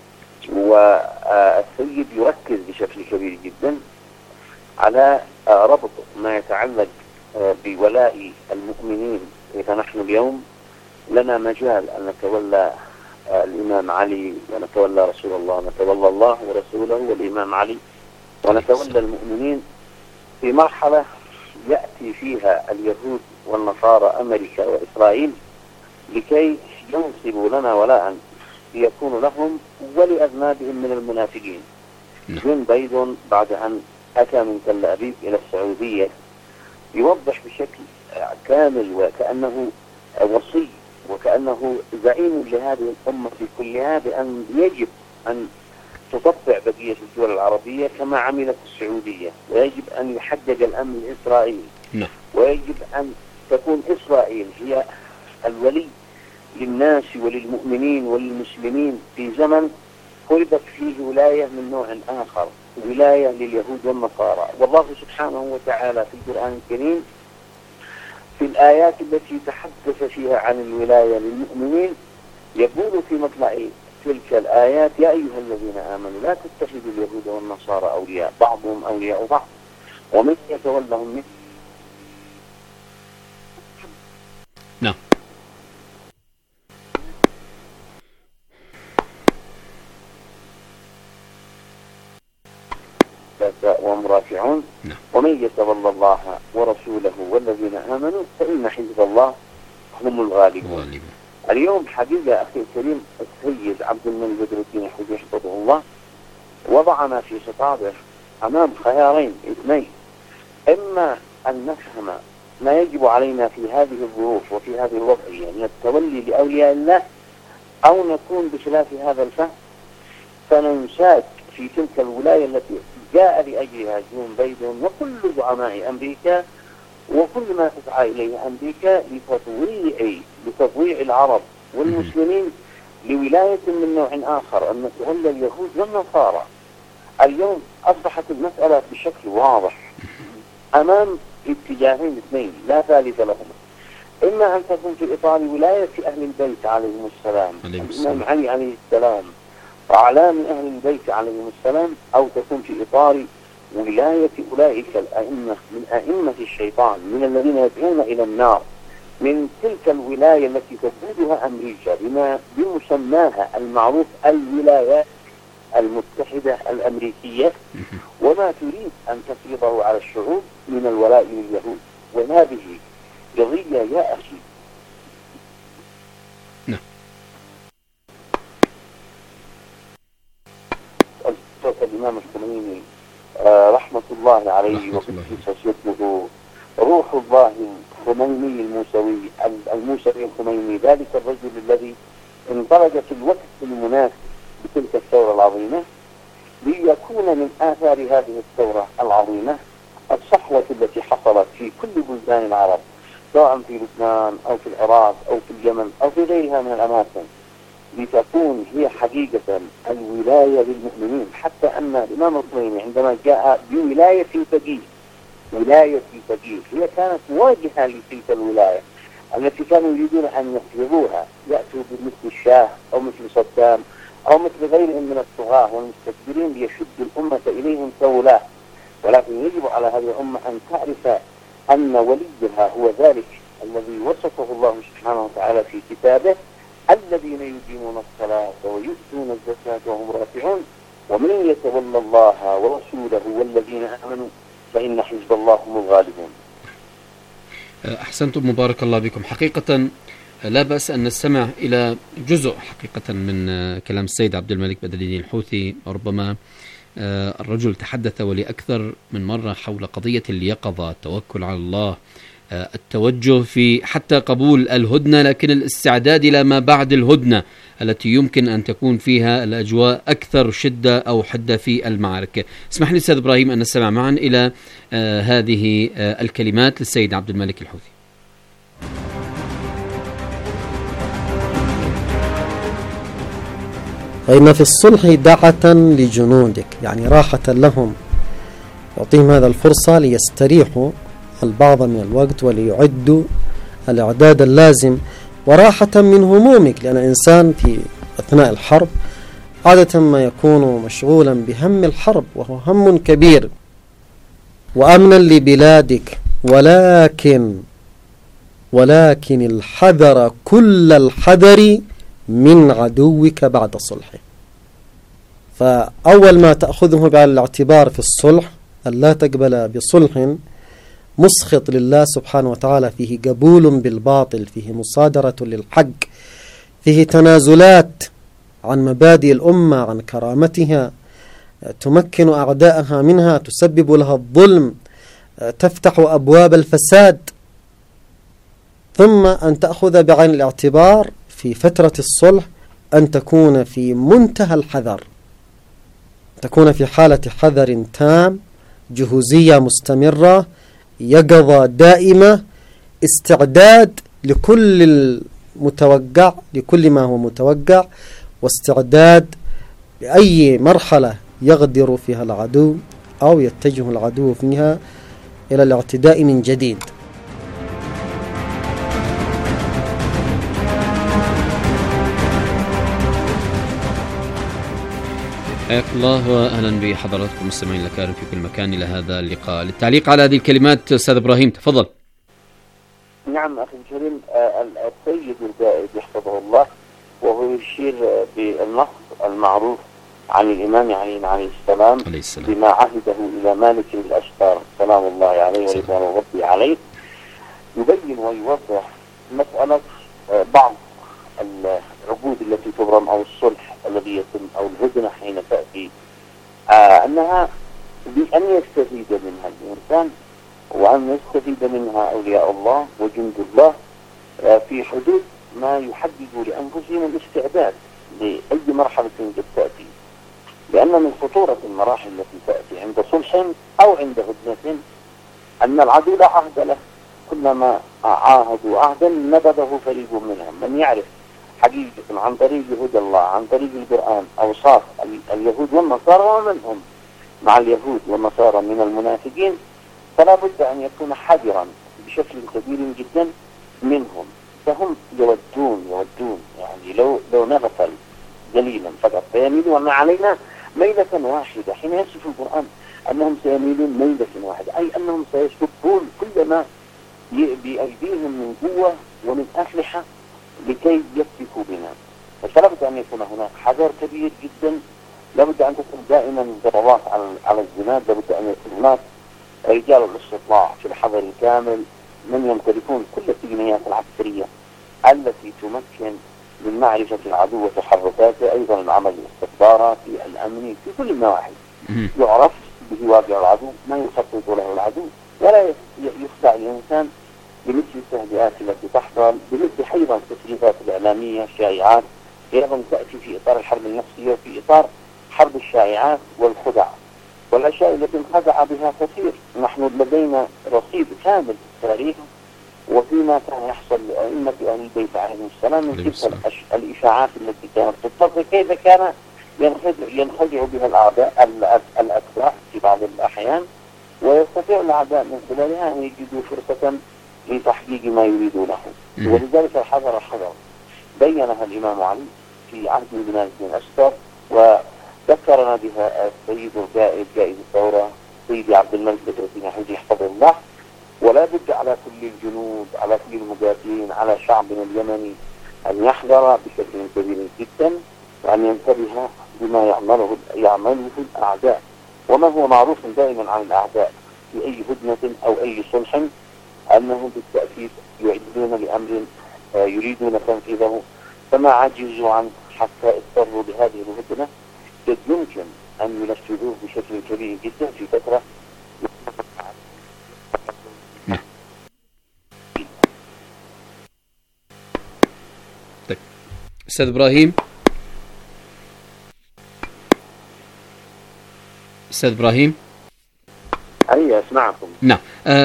والسيد يركز بشكل كبير جدا على ربط ما يتعلق بولاء المؤمنين. إذا نحن اليوم لنا مجال أن نتولى الإمام علي ونتولى رسول الله، نتولى الله ورسوله والإمام علي ونتولى المؤمنين في مرحلة يأتي فيها اليهود والنصارى أمريكا وإسرائيل لكي ينصبوا لنا ولاء ليكون لهم ولأذنابهم من المنافقين. جون بايدن بعد أن أتى من تل أبيب إلى السعودية يوضح بشكل كامل وكأنه وصي وكأنه زعيم لهذه الأمة في كلها بأن يجب أن تطبع بقية الدول العربية كما عملت السعودية، ويجب أن يحقق الأمن الإسرائيلي، ويجب أن تكون إسرائيل هي الولي للناس وللمؤمنين وللمسلمين في زمن فرضت فيه ولاية من نوع آخر، ولاية لليهود والنصارى. والله سبحانه وتعالى في القرآن الكريم في الآيات التي تحدث فيها عن الولاية للمؤمنين يقول في مطلع تلك الآيات: يا أيها الذين آمنوا لا تتخذوا اليهود والنصارى أولياء بعضهم أولياء بعض ومن يتولهم منهم. نعم. وهم رافعون ومن يتولى الله ورسوله والذين آمنوا فإن حزب الله هم الغالبون. اليوم حقيقة أخي الكريم السيد عبد الملك بدر الدين الحوثي حفظه الله وضعنا في خطابه أمام خيارين اثنين: إما أن نفهم ما يجب علينا في هذه الظروف وفي هذه الوضعية من التولي لأولياء الله، أو نكون بخلاف هذا الفهم فننساك في تلك الولاية التي جاء لأجلها جون بايدن وكل زعماء أمريكا وكل ما تسعى إليه أمريكا لتطويع العرب والمسلمين لولاية من نوع آخر، أن تولى اليهود والنصارى. اليوم أصبحت المسألة بشكل واضح أمام اتجاهين اثنين لا ثالث لهما: إما أن تكون في إطار ولاية أهل البيت عليهم السلام، الإمام علي عليه السلام وأعلام أهل البيت عليهم السلام، أو تكون في إطار ولاية أولئك الأئمة من أئمة الشيطان من الذين يدعون إلى النار، من تلك الولاية التي تقودها أمريكا بمسماها المعروف الولايات المتحدة الأمريكية، وما تريد أن تفرضه على الشعوب من الولاء لليهود. وهذه قضية يا أخي الإمام الخميني رحمة الله عليه وقدس سيده روح الله الخميني الموسوي الخميني، ذلك الرجل الذي انطلق في الوقت المناسب بتلك الثورة العظيمة ليكون من آثار هذه الثورة العظيمة الصحوة التي حصلت في كل بلدان العرب، سواء في لبنان أو في العراق أو في اليمن أو في غيرها من الأماكن، لتكون هي حقيقة الولاية للمؤمنين. حتى أن الإمام الخميني عندما جاء بولاية الفقيه، ولاية الفقيه هي كانت مواجهة لتلك الولاية التي كانوا يريدون أن يفرضوها، يأتوا بمثل الشاه أو مثل صدام أو مثل غيرهم من الطغاة والمستكبرين ليشدوا الأمة إليهم كولاة. ولكن يجب على هذه الأمة أن تعرف أن وليها هو ذلك الذي وصفه الله سبحانه وتعالى في كتابه: الذين يقيمون الصلاة ويؤتون الزكاة وهم راكعون ومن يتولى الله ورسوله والذين آمنوا فإن حزب الله هم الغالبون. أحسنتم، مبارك الله بكم. حقيقة لا بأس أن نستمع إلى جزء حقيقة من كلام السيد عبد الملك بدر الدين الحوثي. ربما الرجل تحدث ولأكثر من مرة حول قضية اليقظة، التوكل على الله، التوجه في حتى قبول الهدنة، لكن الاستعداد إلى ما بعد الهدنة التي يمكن أن تكون فيها الأجواء أكثر شدة أو حدة في المعارك. اسمح لي أستاذ إبراهيم أن نستمع معا إلى هذه الكلمات للسيد عبد الملك الحوثي. فإن في الصلح دعة لجنودك، يعني راحة لهم، يعطيهم هذا الفرصة ليستريحوا البعض من الوقت وليعدوا الإعداد اللازم، وراحة من همومك، لأن الإنسان في أثناء الحرب عادة ما يكون مشغولا بهم الحرب، وهو هم كبير. وأمنا لبلادك، ولكن الحذر كل الحذر من عدوك بعد صلحه. فأول ما تأخذه بعين الاعتبار في الصلح أن لا تقبل بصلح مسخط لله سبحانه وتعالى، فيه قبول بالباطل، فيه مصادرة للحق، فيه تنازلات عن مبادئ الأمة، عن كرامتها، تمكن أعداءها منها، تسبب لها الظلم، تفتح أبواب الفساد. ثم أن تأخذ بعين الاعتبار في فترة الصلح أن تكون في منتهى الحذر، تكون في حالة حذر تام، جهوزية مستمرة، يقظة دائمة، استعداد لكل المتوقع، لكل ما هو متوقع، واستعداد لأي مرحلة يغدر فيها العدو أو يتجه العدو فيها إلى الاعتداء من جديد. حياك الله وأهلا بحضراتكم مستمعين الأكارم في كل مكان إلى هذا اللقاء. للتعليق على هذه الكلمات أستاذ إبراهيم تفضل. نعم أخي الكريم، السيد القائد يحفظه الله وهو يشير بالنص المعروف عن الإمام علي عليه السلام بما عهده إلى مالك الأشتار سلام الله عليه ورضوان ربي عليه، يبين ويوضح مسألة بعض العقود التي تبرم أو الصلح الذي يتم أو الهدنة حين تأتي، أنها بأن يستفيد منها الإنسان وأن يستفيد منها أولياء الله وجند الله في حدود ما يحددوا لأنفسهم الاستعداد لأي مرحلة قد تأتي، لأن من خطورة المراحل التي تأتي عند صلح أو عند هدنة أن العدو لا عهد له، كلما عاهدوا عهدا نبذه فريق منهم. من يعرف حقيقة عن طريق هدى الله، عن طريق القرآن، أوصاف اليهود والنصارى ومنهم مع اليهود والنصارى من المنافقين، فلا بد أن يكون حذرا بشكل كبير جدا منهم. فهم يودون يعني لو نغفل قليلا فقط فيميلون وما علينا ميلة واحدة. حين يصف القرآن أنهم سيميلون ميلة واحدة، أي أنهم سيسبون كل ما بأيديهم من قوة ومن أسلحة لكي يفتكوا بنا. فلا بد أن يكون هناك حذر كبير جدا، لا بد أن تكون دائما ضربات على الزناد، لا بد أن يكون هناك رجال الاستطلاع في الحذر الكامل من يمتلكون كل التقنيات العسكرية التي تمكن من معرفة العدو وتحركاته، أيضا العمل الاستخباراتي الأمني في كل النواحي، يعرف به واقع العدو، ما يخطط له العدو، ولا يخدع الإنسان بمثل التهدئات التي تحصل، بمثل أيضا التسريبات الإعلامية، الشائعات، أيضا تأتي في إطار الحرب النفسية وفي إطار حرب الشائعات والخدع والأشياء التي انخدع بها كثير. نحن لدينا رصيد كامل في التاريخ وفيما كان يحصل لأئمة أهل البيت عليهم السلام من تلك الإشاعات التي كانت تتصل، كيف كان ينخدع بها الأعداء الأتباع في بعض الأحيان، ويستطيع الأعداء من خلالها أن يجدوا فرصة لتحقيق ما يريدونه. ولذلك الحذر بينها الإمام علي في عهد بن الدين الأشتر، وذكرنا بها السيد القائد قائد الثورة سيدي عبد الملك بدر الدين الحوثي يحفظه الله. ولا بد على كل الجنود، على كل المقاتلين، على شعبنا اليمني أن يحذر بشكل كبير جدا، وأن ينتبه بما يعمله الأعداء، وما هو معروف دائما عن الأعداء في أي هدنة أو أي صلح أنهم بالتأكيد يعدون لأمر يريدون تنفيذه، فما عجزوا عنه حتى اضطروا بهذه الهدنة، قد يمكن أن ينفذوه بشكل كبير جدا في فترة. أستاذ إبراهيم. أستاذ إبراهيم. أي أسمعكم. نعم.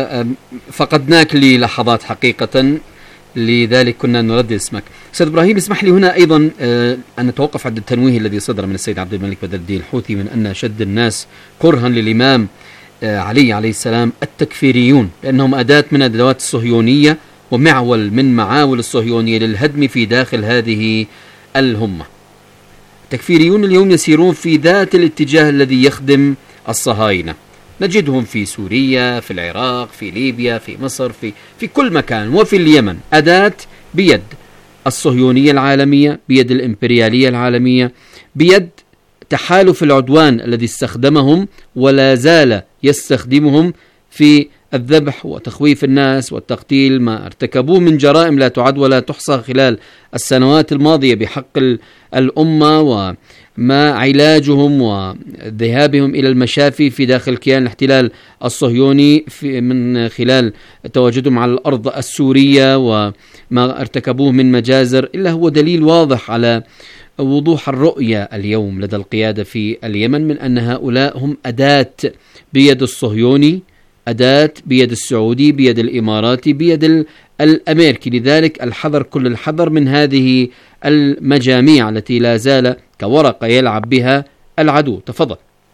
فقدناك للحظات حقيقة، لذلك كنا نردد اسمك. أستاذ إبراهيم، اسمح لي هنا أيضا أن نتوقف عند التنويه الذي صدر من السيد عبد الملك بدر الدين الحوثي من أن شد الناس كرها للإمام علي عليه السلام التكفيريون، لأنهم أداة من أدوات الصهيونية ومعول من معاول الصهيونية للهدم في داخل هذه الهمة. التكفيريون اليوم يسيرون في ذات الاتجاه الذي يخدم الصهاينة، نجدهم في سوريا، في العراق، في ليبيا، في مصر، في كل مكان، وفي اليمن، أداة بيد الصهيونية العالمية، بيد الإمبريالية العالمية، بيد تحالف العدوان الذي استخدمهم ولا زال يستخدمهم في الذبح وتخويف الناس والتقتيل، ما ارتكبوه من جرائم لا تعد ولا تحصى خلال السنوات الماضية بحق الأمة، وما علاجهم وذهابهم إلى المشافي في داخل كيان الاحتلال الصهيوني من خلال تواجدهم على الأرض السورية، وما ارتكبوه من مجازر، إلا هو دليل واضح على وضوح الرؤية اليوم لدى القيادة في اليمن من أن هؤلاء هم أداة بيد الصهيوني، أداة بيد السعودي، بيد الإماراتي، بيد الأمريكي. لذلك الحذر كل الحذر من هذه المجاميع التي لا زال كورقة يلعب بها العدو. تفضل.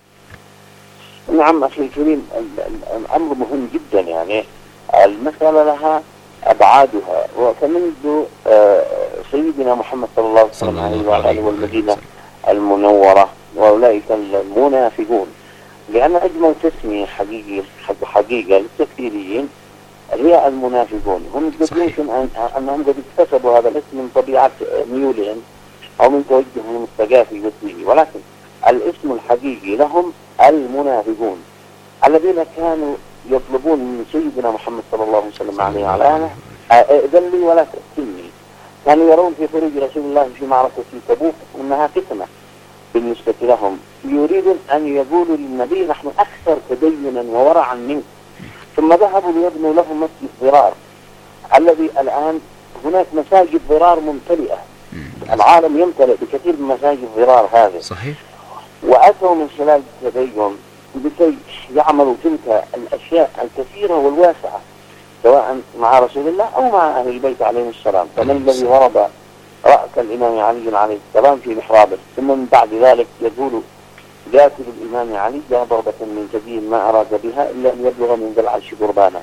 نعم أخي الكريم، الأمر مهم جدا، يعني المسألة لها أبعادها، وكمنذ سيدنا محمد صلى الله عليه وسلم وعلى والمدينة المنورة وأولئك المنافقون، لأن أجمل تسمية حقيقة للتكفيريين هي المنافقون. هم يمكن أنهم قد اكتسبوا هذا الاسم من طبيعة ميولهم أو من توجههم الثقافي والديني، ولكن الاسم الحقيقي لهم المنافقون الذين كانوا يطلبون من سيدنا محمد صلى الله عليه وسلم عليه وعلى آله ائذن لي ولا تفتني. كانوا يرون في خروج رسول الله في معركة تبوك أنها فتنة بالنسبة لهم، يريدون أن يقولوا للنبي نحن أكثر تدينا وورعا منك، ثم ذهبوا ليبنوا له مسجد ضرار الذي الآن هناك مساجد ضرار ممتلئة، العالم يمتلئ بكثير من مساجد ضرار هذه. صحيح. وأتوا من خلال التدين لكي يعملوا تلك الأشياء الكثيرة والواسعة سواء مع رسول الله أو مع أهل البيت عليهم السلام. فمن الذي ضرب رأس الإمام علي عليه السلام في محرابه، ثم من بعد ذلك يقول قاتل الإمام علي جاء ضربة من جبين ما أراد بها إلا أن يبلغ من ذي العرش قربانا.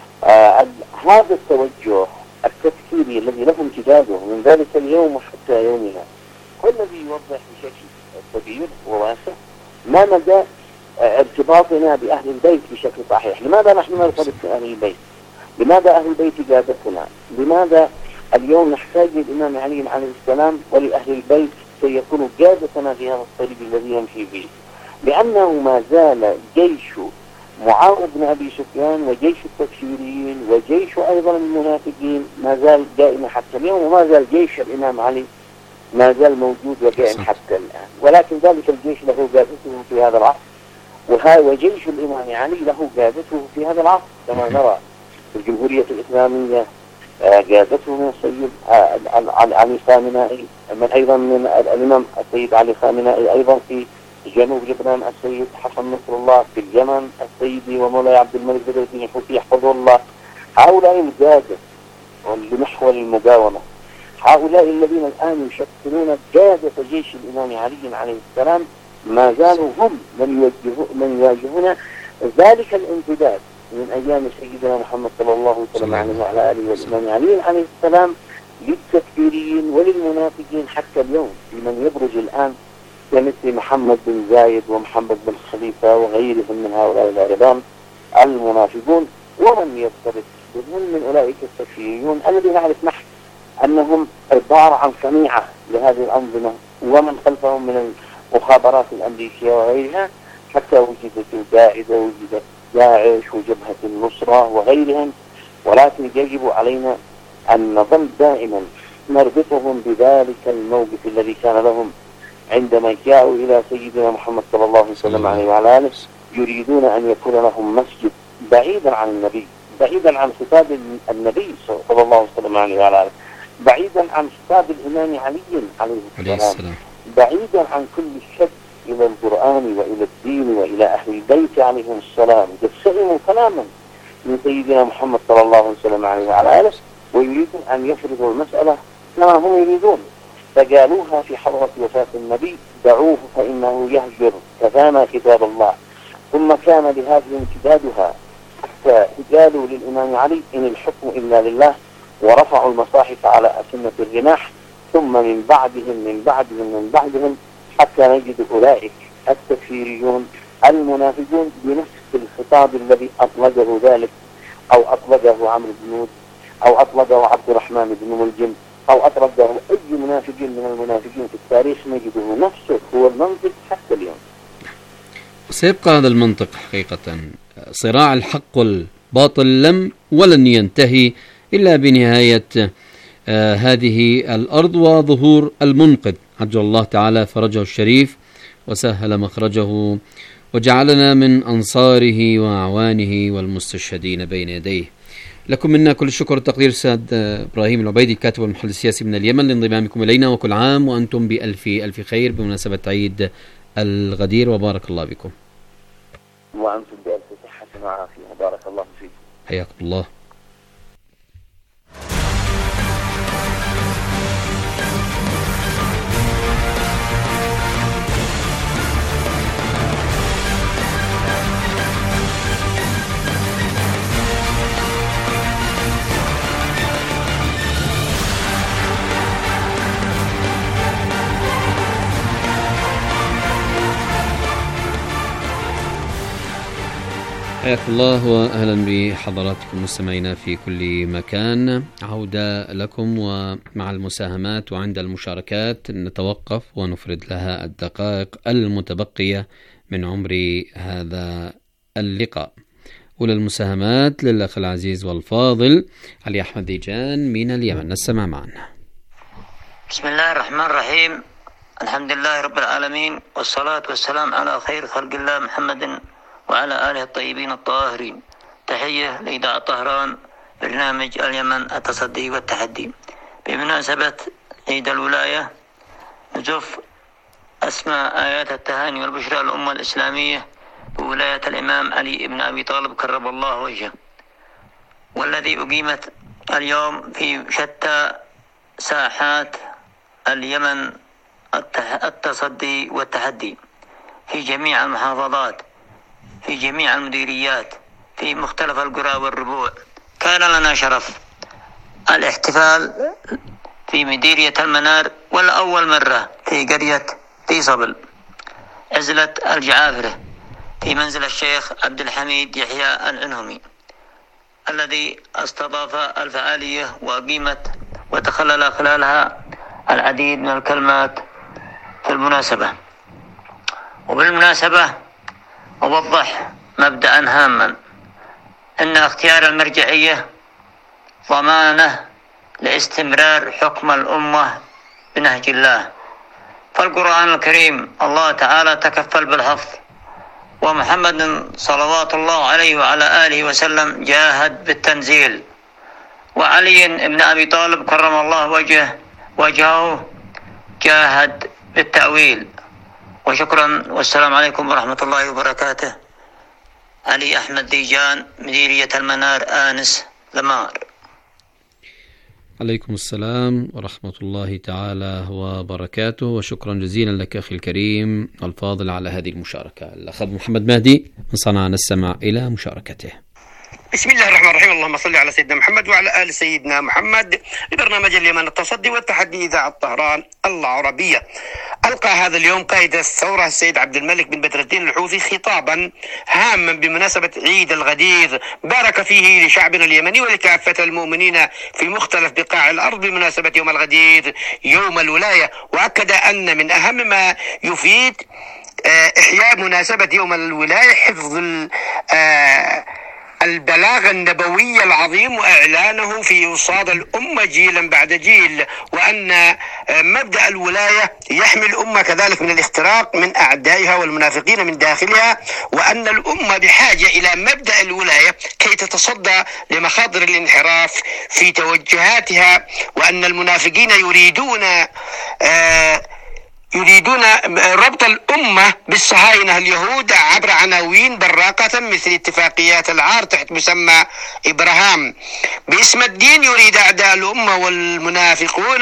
هذا التوجه التفكيري الذي له امتداده من ذلك اليوم وحتى يومنا هو الذي يوضح بشكل كبير وواسع ما مدى ارتباطنا بأهل البيت بشكل صحيح. لماذا نحن نرتبط بأهل البيت؟ لماذا أهل البيت قادتنا؟ لماذا اليوم نحتاج للإمام علي عليه السلام ولأهل البيت كي يكونوا قادتنا في هذا الطريق الذي يمشي فيه؟ لأنه ما زال جيش معاوية بن أبي سفيان وجيش التكفيريين وجيش أيضا المنافقين ما زال قائم حتى اليوم، وما زال جيش الإمام علي ما زال موجود وقائم حتى الآن، ولكن ذلك الجيش له قادته في هذا العصر، وجيش الإمام علي له قادته في هذا العصر كما نرى في الجمهورية الإسلامية قادته من السيد علي خامنائي، من أيضا من الإمام السيد علي خامنائي، أيضا في جنوب لبنان السيد حسن نصر الله، في اليمن السيدي ومولاي عبد الملك بدر الدين الحوثي يحفظه الله. هؤلاء القادة لمحور المقاومة، هؤلاء الذين الآن يشكلون قادة جيش الإمام علي عليه السلام ما زالوا هم من يواجهون ذلك الامتداد من أيام سيدنا محمد صلى الله عليه وسلم وعلى آله والإمام علي عليه السلام للتكفيريين وللمنافقين حتى اليوم، لمن يبرز الآن كمثل محمد بن زايد ومحمد بن خليفة وغيرهم من هؤلاء العربان المنافقون، ومن يرتبط بهم من أولئك التكفيريون الذين نعرف نحن أنهم عبارة عن صنيعة لهذه الأنظمة ومن خلفهم من المخابرات الأمريكية وغيرها، حتى وجدت القاعدة ووجدت داعش وجبهة النصرة وغيرهم ولكن يجب علينا أن نظل دائما نربطهم بذلك الموقف الذي كان لهم عندما جاءوا إلى سيدنا محمد صلى الله عليه وسلم وعلى آله، يريدون أن يكون لهم مسجد بعيدا عن النبي، بعيدا عن خطاب النبي صلى الله عليه وسلم وعلى آله، بعيدا عن خطاب الإمام علي عليه السلام، بعيدا عن كل شك إلى القرآن وإلى الدين وإلى أهل البيت عليهم السلام. يسمعوا كلاما من سيدنا محمد صلى الله عليه وسلم وعلى آله، ويريدون أن يفرضوا المسألة كما هم يريدون. فقالوها في حضرة وفاة النبي: دعوه فإنه يهجر كفانا كتاب الله. ثم كان لهذه امتدادها حتى قالوا للإمام علي: إن الحكم إلا لله، ورفعوا المصاحف على أسنة الرماح. ثم من بعدهم حتى نجد أولئك التكفيريون المنافقون بنفس الخطاب الذي أطلقه ذلك، أو أطلقه عمرو بن نود، أو أطلقه عبد الرحمن بن ملجم، أو أطلقه أي منافق من المنافقين في التاريخ، نجده نفسه هو المنطق حتى اليوم. سيبقى هذا المنطق حقيقة. صراع الحق والباطل ولن ينتهي إلا بنهاية هذه الأرض وظهور المنقذ، عجل الله تعالى فرجه الشريف وسهل مخرجه وجعلنا من أنصاره وأعوانه والمستشهدين بين يديه. لكم منا كل الشكر والتقدير أستاذ إبراهيم العبيدي، الكاتب والمحلل السياسي من اليمن، لانضمامكم إلينا، وكل عام وأنتم بألف خير بمناسبة عيد الغدير، وبارك الله بكم. وأنتم بألف صحة وعافية، بارك الله فيكم. حياكم الله. حياكم الله وأهلا بحضراتكم مستمعينا في كل مكان. عودة لكم ومع المساهمات، وعند المشاركات نتوقف ونفرد لها الدقائق المتبقية من عمر هذا اللقاء. أولى المساهمات للأخ العزيز والفاضل علي أحمد ديجان من اليمن، نستمع معنا. بسم الله الرحمن الرحيم، الحمد لله رب العالمين، والصلاة والسلام على خير خلق الله محمد وعلى آله الطيبين الطاهرين. تحية لإذاعة طهران، برنامج اليمن التصدي والتحدي. بمناسبة عيد الولاية نزف أسماء آيات التهاني والبشرى للأمة الإسلامية بولاية الإمام علي بن أبي طالب كرم الله وجهه، والذي أقيمت اليوم في شتى ساحات اليمن التصدي والتحدي، في جميع المحافظات، في جميع المديريات، في مختلف القرى والربوع. كان لنا شرف الاحتفال في مديرية المنار، والأول مرة في قرية طيصبل عزلة الجعافرة، في منزل الشيخ عبد الحميد يحيى العنهمي، الذي استضاف الفعالية وأقيمت وتخلل خلالها العديد من الكلمات في المناسبة. وبالمناسبة أوضح مبدأ هاما، أن اختيار المرجعية ضمانة لاستمرار حكم الأمة بنهج الله. فالقرآن الكريم الله تعالى تكفل بالحفظ، ومحمد صلوات الله عليه وعلى آله وسلم جاهد بالتنزيل، وعلي بن أبي طالب كرم الله وجهه جاهد بالتأويل. وشكرا، والسلام عليكم ورحمة الله وبركاته. علي أحمد ديجان، مديرية المنار، آنس لمار. عليكم السلام ورحمة الله تعالى وبركاته، وشكرا جزيلا لك أخي الكريم الفاضل على هذه المشاركة. الأخ محمد مهدي من صنعاء، نستمع إلى مشاركته. بسم الله الرحمن الرحيم، اللهم صل على سيدنا محمد وعلى آل سيدنا محمد. لبرنامج اليمن التصدي والتحدي إذاعة طهران العربية. ألقى هذا اليوم قائد الثورة السيد عبد الملك بن بدر الدين الحوثي خطابا هاما بمناسبة عيد الغدير، بارك فيه لشعبنا اليمني ولكافة المؤمنين في مختلف بقاع الأرض بمناسبة يوم الغدير يوم الولاية. وأكد أن من أهم ما يفيد إحياء مناسبة يوم الولاية حفظ البلاغ النبوي العظيم وإعلانه في وصاد الأمة جيلا بعد جيل، وأن مبدأ الولاية يحمي الأمة كذلك من الاختراق من أعدائها والمنافقين من داخلها، وأن الأمة بحاجة إلى مبدأ الولاية كي تتصدى لمخاطر الانحراف في توجهاتها، وأن المنافقين يريدون ربط الأمة بالصهاينة اليهود عبر عناوين براقة مثل اتفاقيات العار تحت مسمى إبراهام. باسم الدين يريد أعداء الأمة والمنافقون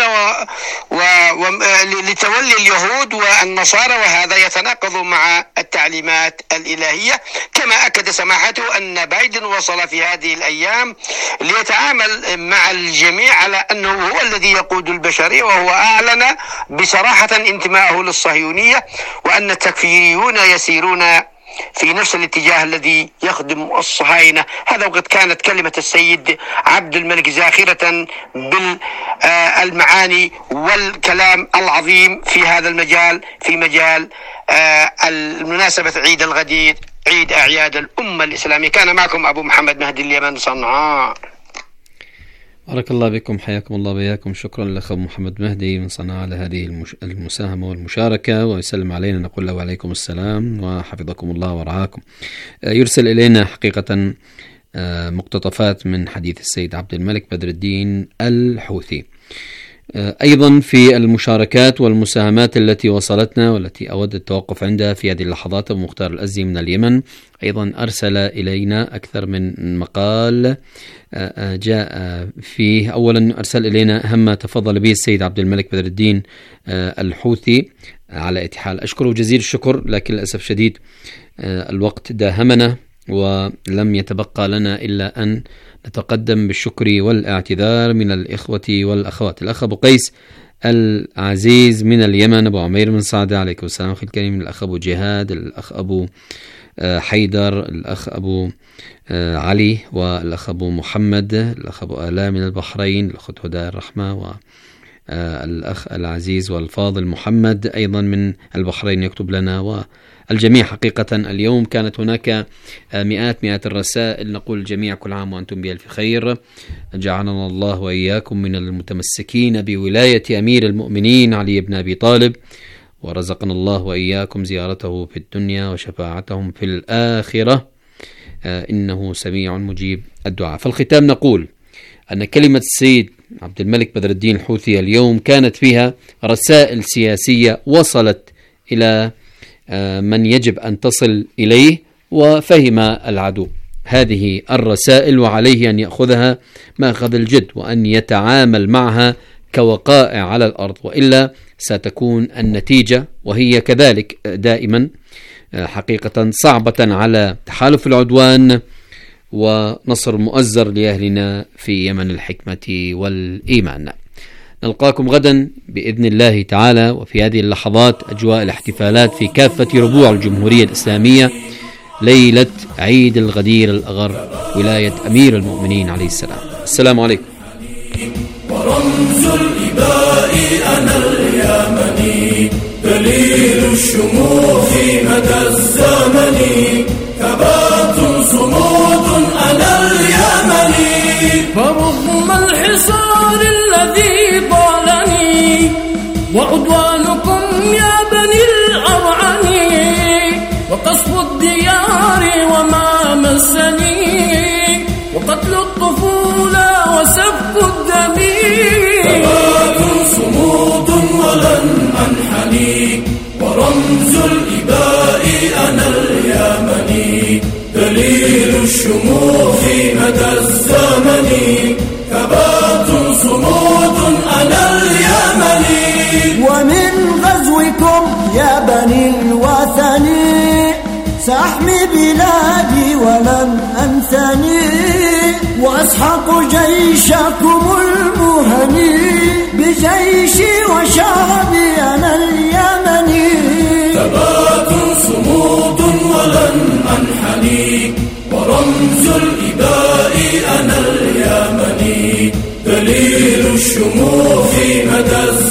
لتولي اليهود والنصارى، وهذا يتناقض مع التعليمات الإلهية. كما أكد سماحته أن بايدن وصل في هذه الأيام ليتعامل مع الجميع على أنه هو الذي يقود البشرية، وهو أعلن بصراحة انتماءه للصهيونية، وأن التكفيريون يسيرون في نفس الاتجاه الذي يخدم الصهاينة. هذا وقد كانت كلمة السيد عبد الملك زاخرة بالمعاني والكلام العظيم في هذا المجال، في مجال المناسبة عيد الغدير، عيد أعياد الأمة الإسلامية. كان معكم أبو محمد مهدي اليمن، صنعاء. بارك الله بكم، حياكم الله وبياكم. شكرا لأخ محمد مهدي من صنعاء على هذه المساهمة والمشاركة، ويسلم علينا نقول له وعليكم السلام وحفظكم الله ورعاكم. يرسل إلينا حقيقة مقتطفات من حديث السيد عبد الملك بدر الدين الحوثي. أيضا في المشاركات والمساهمات التي وصلتنا والتي أود التوقف عندها في هذه اللحظات، أبو مختار الأزدي من اليمن أيضا أرسل إلينا أكثر من مقال جاء فيه. أولا أرسل إلينا هم تفضل به السيد عبد الملك بدر الدين الحوثي على اتحال. أشكره جزيل الشكر، لكن للأسف شديد الوقت داهمنا ولم يتبقى لنا إلا أن نتقدم بالشكر والاعتذار من الإخوة والأخوات. الأخ أبو قيس العزيز من اليمن، أبو عمير من صعدة، عليكم السلام أخي الكريم. الأخ أبو جهاد، الأخ أبو حيدر، الأخ أبو علي، والأخ أبو محمد، الأخ أبو آلاء من البحرين، الأخت هدى الرحمة، والأخ العزيز والفاضل محمد أيضا من البحرين يكتب لنا، والجميع حقيقة اليوم كانت هناك مئات الرسائل. نقول الجميع كل عام وأنتم بألف خير، جعلنا الله وإياكم من المتمسكين بولاية أمير المؤمنين علي بن أبي طالب، ورزقنا الله وإياكم زيارته في الدنيا وشفاعتهم في الآخرة، إنه سميع مجيب الدعاء. في الختام نقول أن كلمة السيد عبد الملك بدر الدين الحوثي اليوم كانت فيها رسائل سياسية وصلت إلى من يجب أن تصل إليه، وفهم العدو هذه الرسائل، وعليه أن يأخذها مأخذ الجد وأن يتعامل معها كوقائع على الأرض، وإلا ستكون النتيجة وهي كذلك دائما حقيقة صعبة على تحالف العدوان ونصر مؤزر لأهلنا في يمن الحكمة والإيمان. نلقاكم غدا بإذن الله تعالى، وفي هذه اللحظات أجواء الاحتفالات في كافة ربوع الجمهورية الإسلامية، ليلة عيد الغدير الأغر، ولاية أمير المؤمنين عليه السلام. السلام عليكم. ورمز الإباء أنا اليمني، دليل الشموخ مدى الزمن، ثبات صمود أنا اليمني. فرغم الحصار الذي طالني وعدوانكم يا بني الأرعن، وقصف الديار وما مسني، وقتل الطفولة وسفك الدم، ثبات صمود ولن أنحني، ورمز الإباء أنا اليمني، دليل الشموخ مدى الزمن، ثبات صمود أنا اليمني. ورمز الإباء أنا اليمني، دليل الشموخ مدى الزمن، ثبات صمود أنا اليمني. ورمز الإباء أنا اليمني، دليل الشموخ ومن غزوكم يا بني الوثن سأحمي بلادي ولن أنثني، وأسحق جيشكم المهني بجيشي وشعبي أنا اليمني. ثبات صمود ولن أنحني، ورمز الإباء أنا اليمني، دليل الشموخ مدى